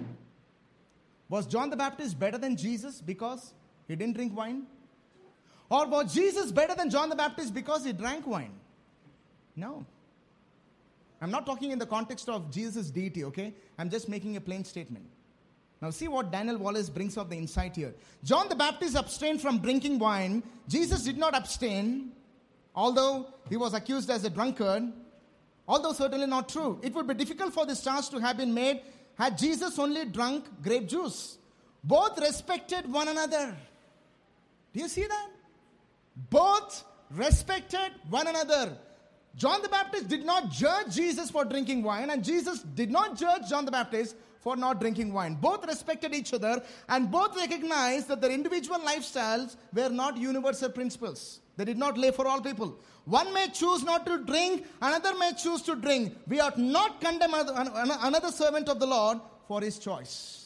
Was John the Baptist better than Jesus because he didn't drink wine? Or was Jesus better than John the Baptist because he drank wine? No. I'm not talking in the context of Jesus' deity, okay? I'm just making a plain statement. Now see what Daniel Wallace brings up the insight here. John the Baptist abstained from drinking wine. Jesus did not abstain, although he was accused as a drunkard. Although certainly not true. It would be difficult for this charge to have been made had Jesus only drunk grape juice. Both respected one another. Do you see that? Both respected one another. John the Baptist did not judge Jesus for drinking wine, and Jesus did not judge John the Baptist for not drinking wine. Both respected each other and both recognized that their individual lifestyles were not universal principles. They did not lay for all people. One may choose not to drink, another may choose to drink. We ought not condemn another servant of the Lord for his choice.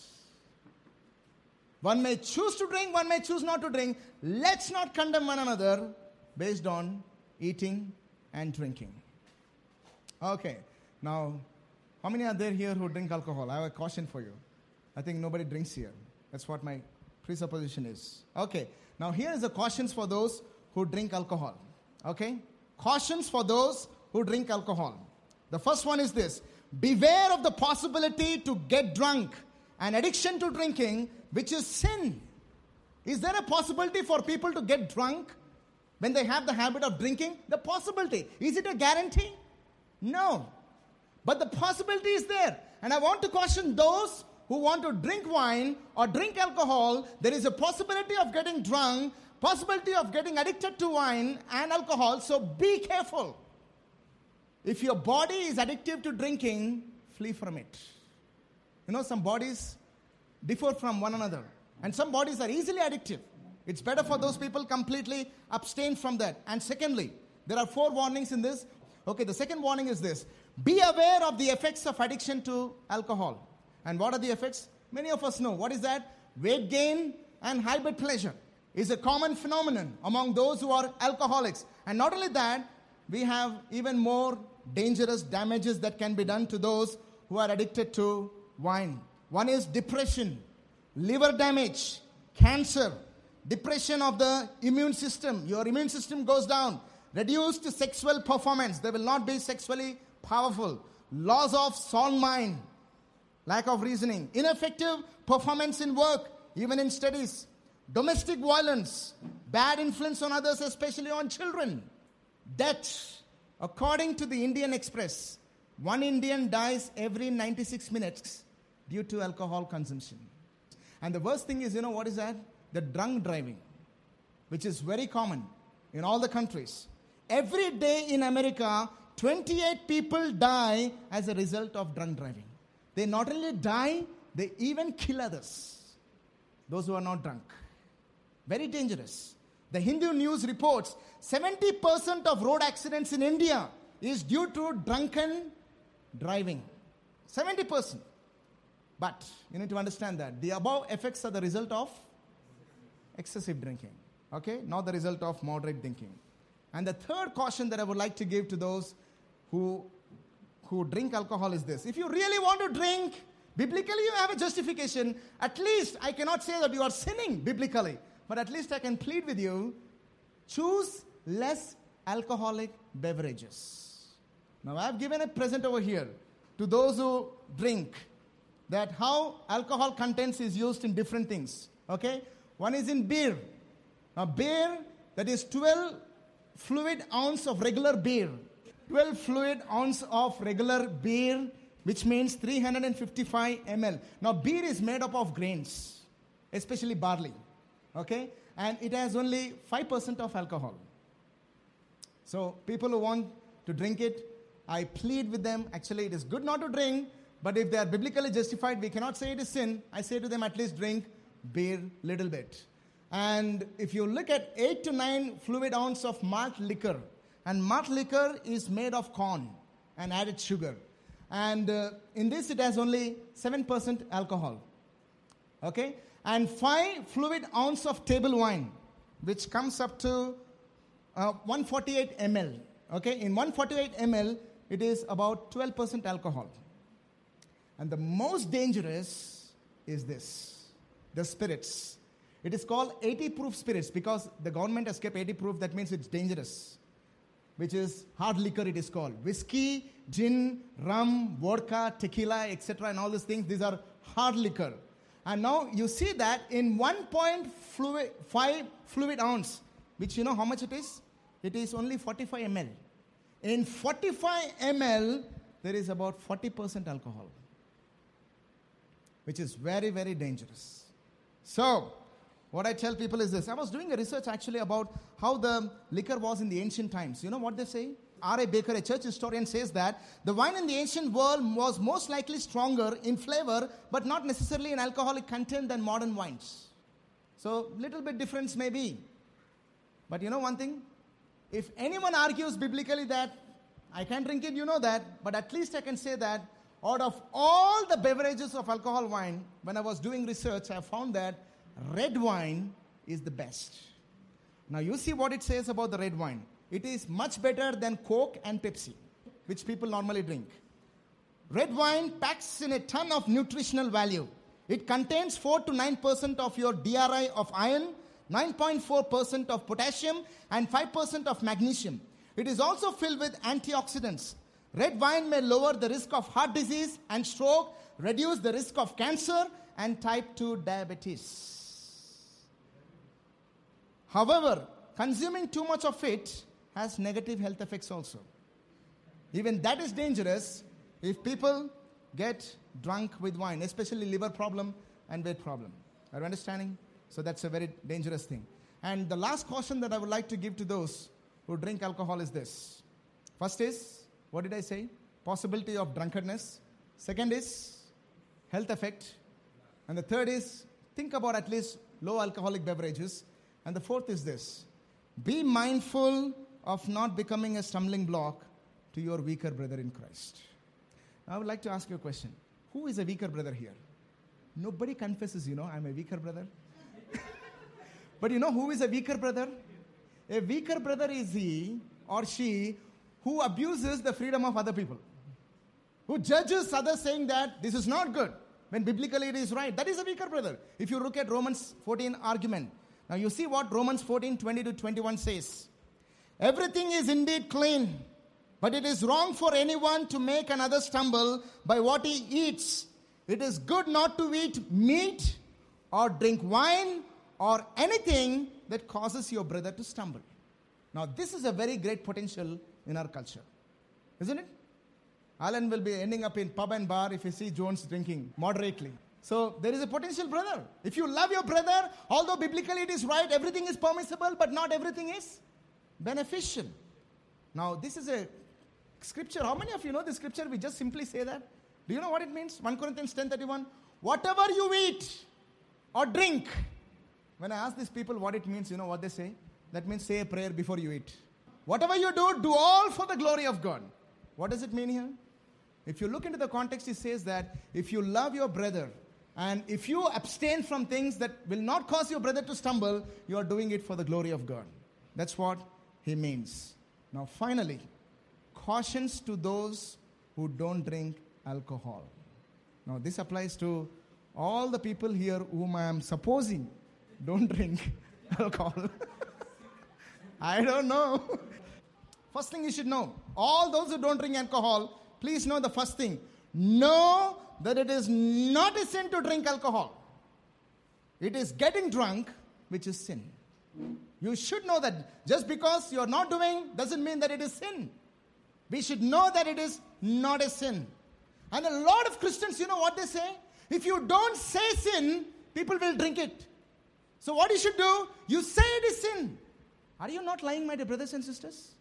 One may choose to drink, one may choose not to drink. Let's not condemn one another based on eating and drinking. Okay, now, how many are there here who drink alcohol? I have a caution for you. I think nobody drinks here. That's what my presupposition is. Okay, now here is the cautions for those who drink alcohol. Okay, cautions for those who drink alcohol. The first one is this: beware of the possibility to get drunk. An addiction to drinking, which is sin. Is there a possibility for people to get drunk when they have the habit of drinking? The possibility. Is it a guarantee? No. But the possibility is there. And I want to caution those who want to drink wine or drink alcohol. There is a possibility of getting drunk, possibility of getting addicted to wine and alcohol. So be careful. If your body is addictive to drinking, flee from it. You know, some bodies differ from one another. And some bodies are easily addictive. It's better for those people completely abstain from that. And secondly, there are four warnings in this. Okay, the second warning is this: be aware of the effects of addiction to alcohol. And what are the effects? Many of us know. What is that? Weight gain and high blood pressure is a common phenomenon among those who are alcoholics. And not only that, we have even more dangerous damages that can be done to those who are addicted to wine. One is depression, liver damage, cancer, depression of the immune system. Your immune system goes down. Reduced sexual performance. They will not be sexually powerful. Loss of sound mind. Lack of reasoning. Ineffective performance in work, even in studies. Domestic violence. Bad influence on others, especially on children. Death. According to the Indian Express, one Indian dies every ninety-six minutes due to alcohol consumption. And the worst thing is, you know what is that? The drunk driving, which is very common in all the countries. Every day in America, twenty-eight people die as a result of drunk driving. They not only die, they even kill others. Those who are not drunk. Very dangerous. The Hindu news reports seventy percent of road accidents in India is due to drunken driving. seventy percent. But you need to understand that the above effects are the result of excessive drinking. Okay? Not the result of moderate drinking. And the third caution that I would like to give to those who, who drink alcohol is this. If you really want to drink, biblically you have a justification. At least I cannot say that you are sinning biblically. But at least I can plead with you, choose less alcoholic beverages. Now I have given a present over here to those who drink, that how alcohol contents is used in different things. Okay? One is in beer. Now beer, that is twelve fluid ounce of regular beer. twelve fluid ounce of regular beer, which means three hundred fifty-five milliliters. Now beer is made up of grains, especially barley. Okay? And it has only five percent of alcohol. So people who want to drink it, I plead with them. Actually, it is good not to drink, but if they are biblically justified, we cannot say it is sin. I say to them, at least drink beer little bit. And if you look at eight to nine fluid ounce of malt liquor, and malt liquor is made of corn and added sugar. And uh, in this, it has only seven percent alcohol. Okay? And five fluid ounce of table wine, which comes up to uh, one hundred forty-eight milliliters. Okay? In one hundred forty-eight milliliters, it is about twelve percent alcohol. And the most dangerous is this, the spirits. It is called eighty proof spirits because the government has kept eighty proof. That means it's dangerous, which is hard liquor it is called. Whiskey, gin, rum, vodka, tequila, et cetera, and all these things, these are hard liquor. And now you see that in one point five fluid ounce, which you know how much it is? It is only forty-five milliliters. In forty-five milliliters, there is about forty percent alcohol, which is very, very dangerous. So, what I tell people is this. I was doing a research actually about how the liquor was in the ancient times. You know what they say? R A Baker, a church historian, says that the wine in the ancient world was most likely stronger in flavor, but not necessarily in alcoholic content than modern wines. So, little bit difference maybe. But you know one thing? If anyone argues biblically that I can drink it, you know that, but at least I can say that out of all the beverages of alcohol wine, when I was doing research, I found that red wine is the best. Now you see what it says about the red wine. It is much better than Coke and Pepsi, which people normally drink. Red wine packs in a ton of nutritional value. It contains four to nine percent of your D R I of iron, nine point four percent of potassium, and five percent of magnesium. It is also filled with antioxidants. Red wine may lower the risk of heart disease and stroke, reduce the risk of cancer and type two diabetes. However, consuming too much of it has negative health effects also. Even that is dangerous if people get drunk with wine, especially liver problem and weight problem. Are you understanding? So that's a very dangerous thing. And the last caution that I would like to give to those who drink alcohol is this. First is, what did I say? Possibility of drunkenness. Second is health effect. And the third is, think about at least low alcoholic beverages. And the fourth is this. Be mindful of not becoming a stumbling block to your weaker brother in Christ. Now, I would like to ask you a question. Who is a weaker brother here? Nobody confesses, you know, I'm a weaker brother. But you know who is a weaker brother? A weaker brother is he or she who abuses the freedom of other people. Who judges others saying that this is not good, when biblically it is right. That is a weaker brother. If you look at Romans fourteen argument. Now you see what Romans fourteen, twenty to twenty-one says. Everything is indeed clean, but it is wrong for anyone to make another stumble by what he eats. It is good not to eat meat or drink wine or anything that causes your brother to stumble. Now this is a very great potential in our culture, isn't it? Alan will be ending up in pub and bar if he sees Jones drinking moderately. So there is a potential brother. If you love your brother, although biblically it is right, everything is permissible, but not everything is beneficial. Now this is a scripture. How many of you know the scripture? We just simply say that. Do you know what it means? First Corinthians ten thirty-one. Whatever you eat or drink. When I ask these people what it means, you know what they say? That means say a prayer before you eat. Whatever you do, do all for the glory of God. What does it mean here? If you look into the context, it says that if you love your brother and if you abstain from things that will not cause your brother to stumble, you are doing it for the glory of God. That's what he means. Now finally, cautions to those who don't drink alcohol. Now this applies to all the people here whom I am supposing don't drink alcohol. I don't know. First thing you should know, all those who don't drink alcohol, please know the first thing. Know that it is not a sin to drink alcohol. It is getting drunk which is sin. You should know that just because you are not doing doesn't mean that it is sin. We should know that it is not a sin. And a lot of Christians, you know what they say? If you don't say sin, people will drink it. So what you should do, you say it is sin. Are you not lying, my dear brothers and sisters?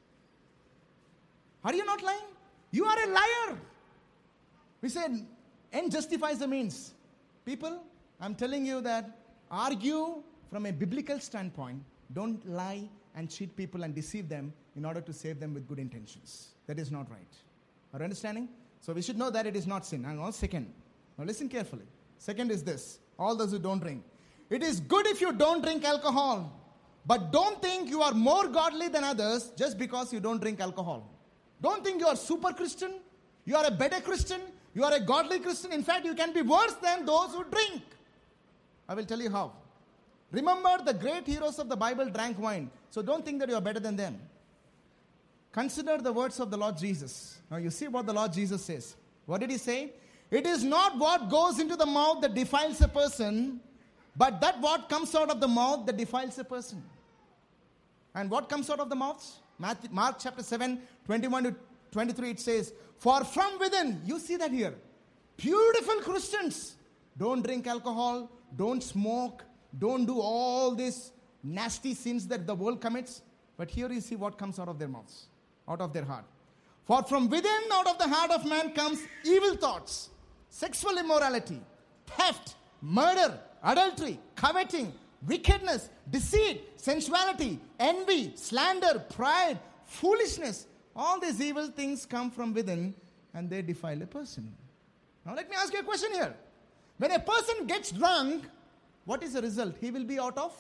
Are you not lying? You are a liar. We said, end justifies the means. People, I'm telling you that argue from a biblical standpoint. Don't lie and cheat people and deceive them in order to save them with good intentions. That is not right. Are you understanding? So we should know that it is not sin. And now second, now listen carefully. Second is this, all those who don't drink. It is good if you don't drink alcohol, but don't think you are more godly than others just because you don't drink alcohol. Don't think you are super Christian, you are a better Christian, you are a godly Christian. In fact, you can be worse than those who drink. I will tell you how. Remember, the great heroes of the Bible drank wine, so don't think that you are better than them. Consider the words of the Lord Jesus. Now you see what the Lord Jesus says. What did he say? It is not what goes into the mouth that defiles a person, but that what comes out of the mouth that defiles a person. And what comes out of the mouth? Matthew, Mark chapter seven, twenty-one to twenty-three, it says, for from within, you see that here, beautiful Christians, don't drink alcohol, don't smoke, don't do all these nasty sins that the world commits. But here you see what comes out of their mouths. out of their heart. For from within, out of the heart of man comes evil thoughts, sexual immorality, theft, murder, adultery, coveting, wickedness, deceit, sensuality, envy, slander, pride, foolishness. All these evil things come from within and they defile a person. Now let me ask you a question here. When a person gets drunk, what is the result? He will be out of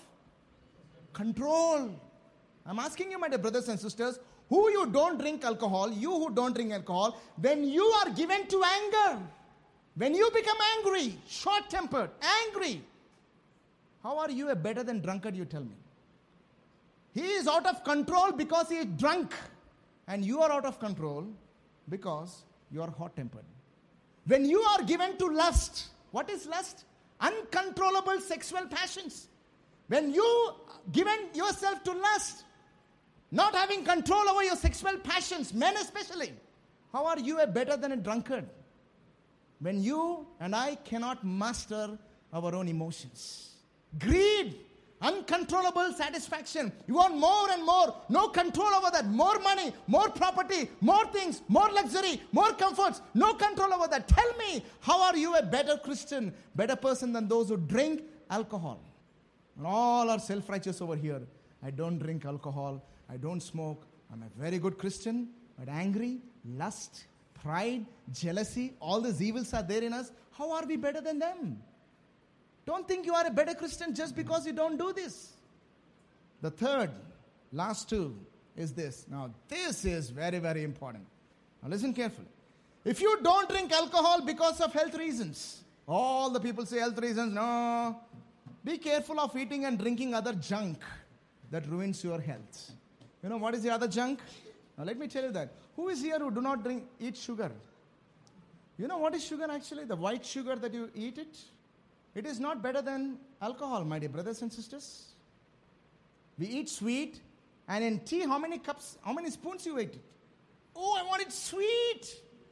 control. I'm asking you, my dear brothers and sisters, who you don't drink alcohol, you who don't drink alcohol, when you are given to anger, when you become angry, short-tempered, angry, how are you a better than drunkard, you tell me? He is out of control because he is drunk. And you are out of control because you are hot-tempered. When you are given to lust, what is lust? Uncontrollable sexual passions. When you given yourself to lust, not having control over your sexual passions, men especially, how are you a better than a drunkard? When you and I cannot master our own emotions. Greed, uncontrollable satisfaction. You want more and more, no control over that. More money, more property, more things, more luxury, more comforts, no control over that. Tell me, how are you a better Christian, better person than those who drink alcohol? And all are self-righteous over here. I don't drink alcohol. I don't smoke. I'm a very good Christian. But angry, lust, pride, jealousy, all these evils are there in us. How are we better than them? Don't think you are a better Christian just because you don't do this. The third, last two, is this. Now, this is very, very important. Now, listen carefully. If you don't drink alcohol because of health reasons, all the people say health reasons, no. Be careful of eating and drinking other junk that ruins your health. You know what is the other junk? Now, let me tell you that. Who is here who do not drink, eat sugar? You know what is sugar actually? The white sugar that you eat it. It is not better than alcohol, my dear brothers and sisters. We eat sweet, and in tea, how many cups, how many spoons you eat it? Oh, I want it sweet.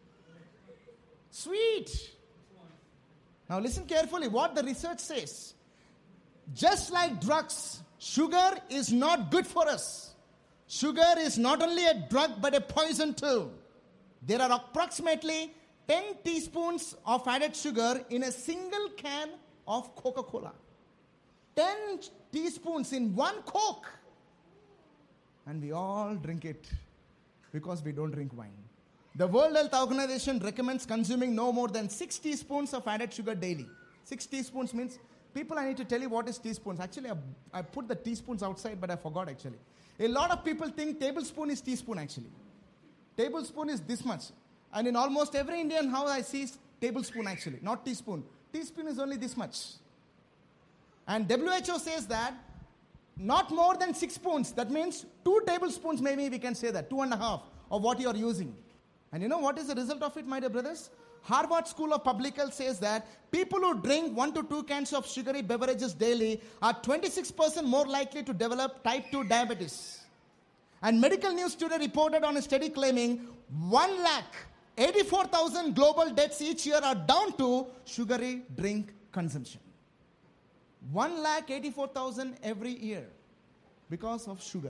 Sweet. Now listen carefully what the research says. Just like drugs, sugar is not good for us. Sugar is not only a drug, but a poison too. There are approximately ten teaspoons of added sugar in a single can of Coca-Cola. ten teaspoons in one Coke. And we all drink it because we don't drink wine. The World Health Organization recommends consuming no more than six teaspoons of added sugar daily. Six teaspoons means, people, I need to tell you what is teaspoons. Actually, I, I put the teaspoons outside, but I forgot actually. A lot of people think tablespoon is teaspoon actually. Tablespoon is this much. And in almost every Indian house I see tablespoon actually, not teaspoon. Teaspoon is only this much. And W H O says that not more than six spoons. That means two tablespoons, maybe we can say that, two and a half of what you are using. And you know what is the result of it, my dear brothers? Harvard School of Public Health says that people who drink one to two cans of sugary beverages daily are twenty-six percent more likely to develop type two diabetes. And Medical News today reported on a study claiming one lakh eighty-four thousand global deaths each year are down to sugary drink consumption. one lakh eighty-four thousand every year because of sugar.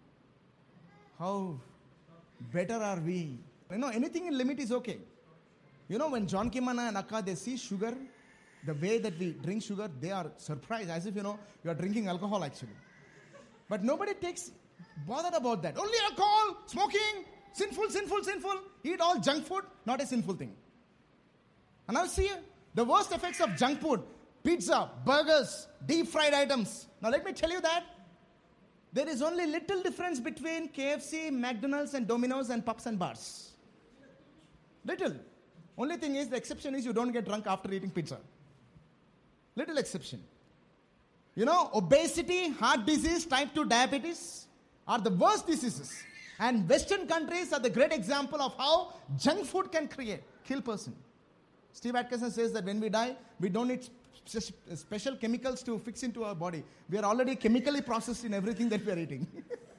How better are we? You know, anything in limit is okay. You know, when John Kimana and Akka, they see sugar, the way that we drink sugar, they are surprised, as if, you know, you are drinking alcohol actually. But nobody takes bothered about that. Only alcohol, smoking, sinful, sinful, sinful. Eat all junk food, not a sinful thing. And now see the worst effects of junk food. Pizza, burgers, deep fried items. Now let me tell you that there is only little difference between K F C, McDonald's and Domino's and pubs and bars. Little. Only thing is, the exception is you don't get drunk after eating pizza. Little exception. You know, obesity, heart disease, type two diabetes are the worst diseases. And Western countries are the great example of how junk food can create, kill person. Steve Atkinson says that when we die, we don't need spe- special chemicals to fix into our body. We are already chemically processed in everything that we are eating.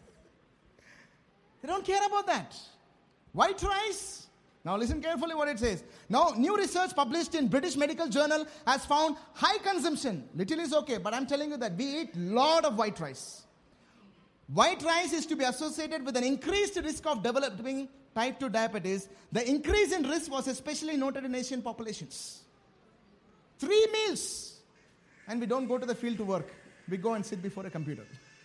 They don't care about that. White rice. Now listen carefully what it says. Now, new research published in British Medical Journal has found high consumption. Little is okay, but I'm telling you that we eat lot of white rice. white rice is to be associated with an increased risk of developing type two diabetes. The increase in risk was especially noted in Asian populations. Three meals. And we don't go to the field to work. We go and sit before a computer.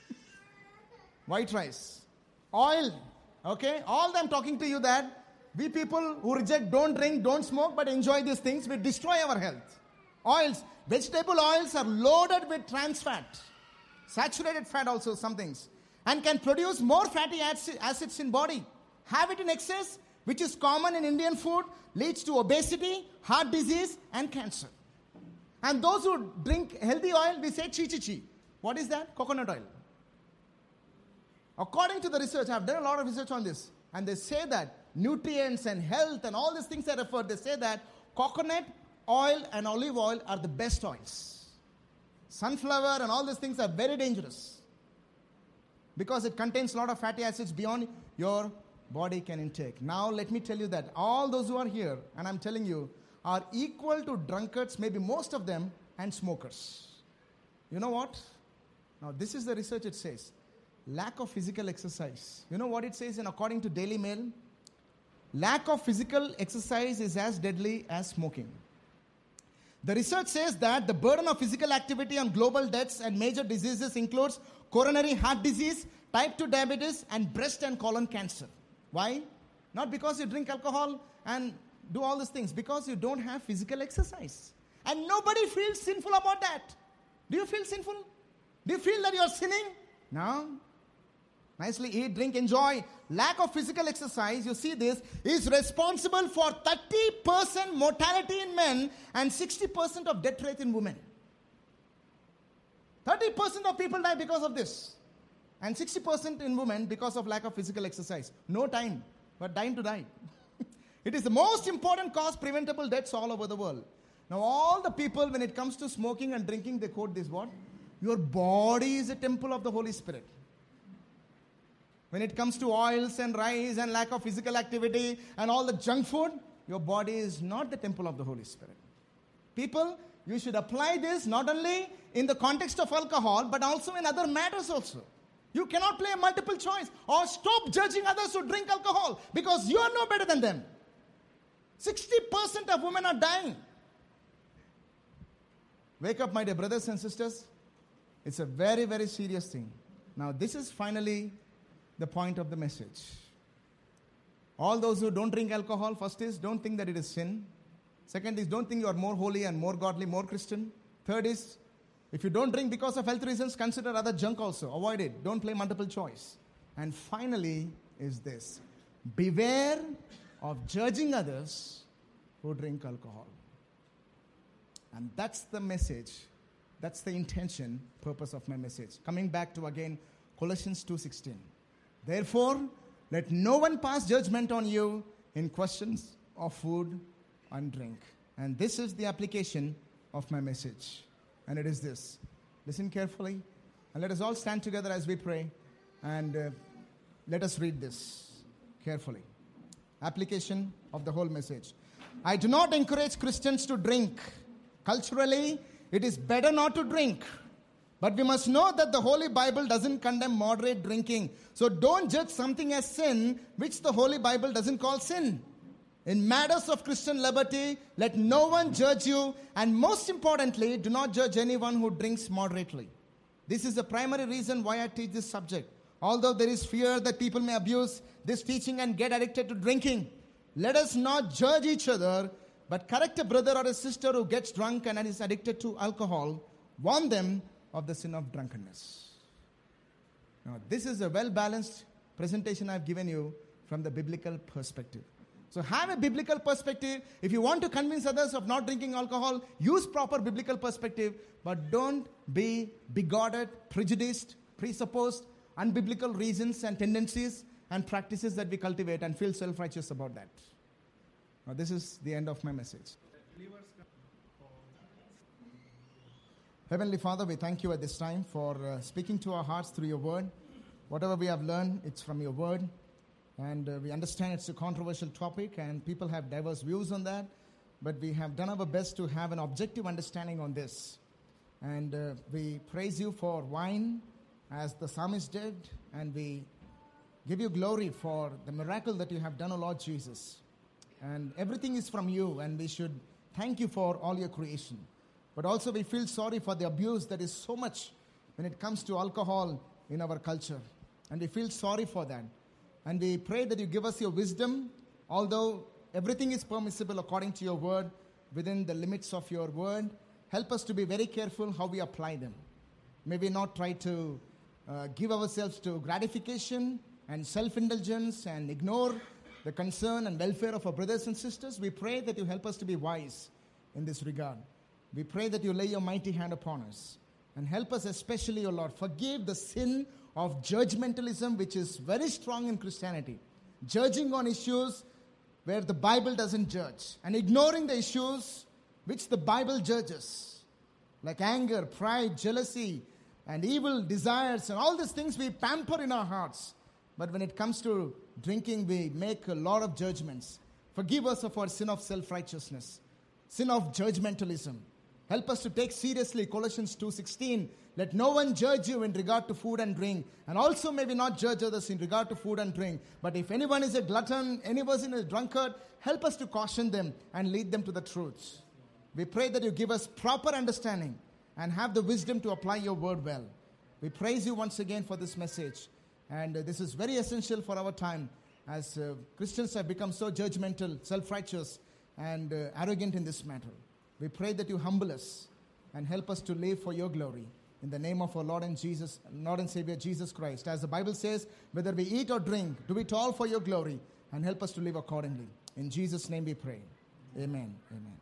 White rice. Oil. Okay? All them talking to you that we people who reject, don't drink, don't smoke, but enjoy these things, we destroy our health. Oils. Vegetable oils are loaded with trans fat. Saturated fat also, some things. And can produce more fatty acids in body. Have it in excess, which is common in Indian food, leads to obesity, heart disease, and cancer. And those who drink healthy oil, we say chi chi chi. What is that? Coconut oil. According to the research, I've done a lot of research on this, and they say that nutrients and health and all these things are referred, they say that coconut oil and olive oil are the best oils. Sunflower and all these things are very dangerous because it contains a lot of fatty acids beyond your body can intake. Now let me tell you that all those who are here, and I'm telling you, are equal to drunkards, maybe most of them, and smokers. You know what? Now this is the research it says. Lack of physical exercise. You know what it says in according to Daily Mail? Lack of physical exercise is as deadly as smoking. The research says that the burden of physical activity on global deaths and major diseases includes coronary heart disease, type two diabetes, and breast and colon cancer. Why? Not because you drink alcohol and do all these things, because you don't have physical exercise. And nobody feels sinful about that. Do you feel sinful? Do you feel that you're sinning? No. Nicely eat, drink, enjoy. Lack of physical exercise, you see this, is responsible for thirty percent mortality in men and sixty percent of death rate in women. thirty percent of people die because of this. And sixty percent in women because of lack of physical exercise. No time, but dying to die. It is the most important cause preventable deaths all over the world. Now all the people, when it comes to smoking and drinking, they quote this what? Your body is a temple of the Holy Spirit. When it comes to oils and rice and lack of physical activity and all the junk food, your body is not the temple of the Holy Spirit. People, you should apply this not only in the context of alcohol, but also in other matters also. You cannot play a multiple choice or stop judging others who drink alcohol because you are no better than them. sixty percent of women are dying. Wake up, my dear brothers and sisters. It's a very, very serious thing. Now, this is finally the point of the message. All those who don't drink alcohol, first is, don't think that it is sin. Second is, don't think you are more holy and more godly, more Christian. Third is, if you don't drink because of health reasons, consider other junk also. Avoid it. Don't play multiple choice. And finally is this. Beware of judging others who drink alcohol. And that's the message. That's the intention, purpose of my message. Coming back to again, Colossians two sixteen. Therefore, let no one pass judgment on you in questions of food and drink. And this is the application of my message. And it is this. Listen carefully. And let us all stand together as we pray. And uh, let us read this carefully. Application of the whole message. I do not encourage Christians to drink. Culturally, it is better not to drink. But we must know that the Holy Bible doesn't condemn moderate drinking. So don't judge something as sin, which the Holy Bible doesn't call sin. In matters of Christian liberty, let no one judge you. And most importantly, do not judge anyone who drinks moderately. This is the primary reason why I teach this subject. Although there is fear that people may abuse this teaching and get addicted to drinking, let us not judge each other, but correct a brother or a sister who gets drunk and is addicted to alcohol. Warn them of the sin of drunkenness. Now, this is a well-balanced presentation I've given you from the biblical perspective. So have a biblical perspective. If you want to convince others of not drinking alcohol, use proper biblical perspective, but don't be bigoted, prejudiced, presupposed, unbiblical reasons and tendencies and practices that we cultivate and feel self-righteous about that. Now, this is the end of my message. Heavenly Father, we thank you at this time for uh, speaking to our hearts through your word. Whatever we have learned, it's from your word. And uh, we understand it's a controversial topic and people have diverse views on that. But we have done our best to have an objective understanding on this. And uh, we praise you for wine as the psalmist did, and we give you glory for the miracle that you have done, O Lord Jesus. And everything is from you, and we should thank you for all your creation. But also we feel sorry for the abuse that is so much when it comes to alcohol in our culture. And we feel sorry for that. And we pray that you give us your wisdom, although everything is permissible according to your word, within the limits of your word. Help us to be very careful how we apply them. May we not try to uh, give ourselves to gratification and self-indulgence and ignore the concern and welfare of our brothers and sisters. We pray that you help us to be wise in this regard. We pray that you lay your mighty hand upon us and help us especially, O Lord, forgive the sin of judgmentalism, which is very strong in Christianity. Judging on issues where the Bible doesn't judge, and ignoring the issues which the Bible judges, like anger, pride, jealousy, and evil desires, and all these things we pamper in our hearts. But when it comes to drinking, we make a lot of judgments. Forgive us of our sin of self-righteousness, sin of judgmentalism. Help us to take seriously Colossians two sixteen. Let no one judge you in regard to food and drink. And also may we not judge others in regard to food and drink. But if anyone is a glutton, anyone is a drunkard, help us to caution them and lead them to the truth. We pray that you give us proper understanding and have the wisdom to apply your word well. We praise you once again for this message. And uh, this is very essential for our time, as uh, Christians have become so judgmental, self-righteous, and uh, arrogant in this matter. We pray that you humble us and help us to live for your glory. In the name of our Lord and Jesus, Lord and Savior Jesus Christ. As the Bible says, whether we eat or drink, do it all for your glory, and help us to live accordingly. In Jesus' name we pray. Amen. Amen.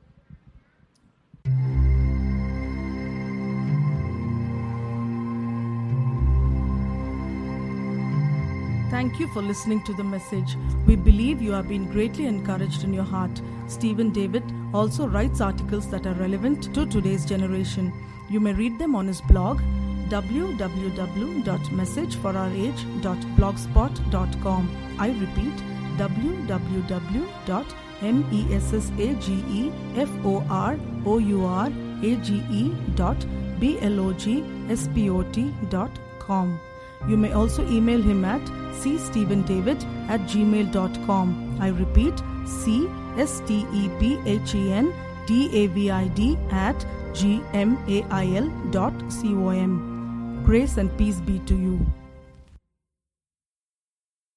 Thank you for listening to the message. We believe you have been greatly encouraged in your heart. Stephen David also writes articles that are relevant to today's generation. You may read them on his blog, w w w dot message for our age dot blogspot dot com. I repeat, w w w dot messageforouage dot blogspot dot com. You may also email him at c stephen david at gmail dot com. I repeat, c s t e p h e n d a v i d at gmail dot com. Grace and peace be to you.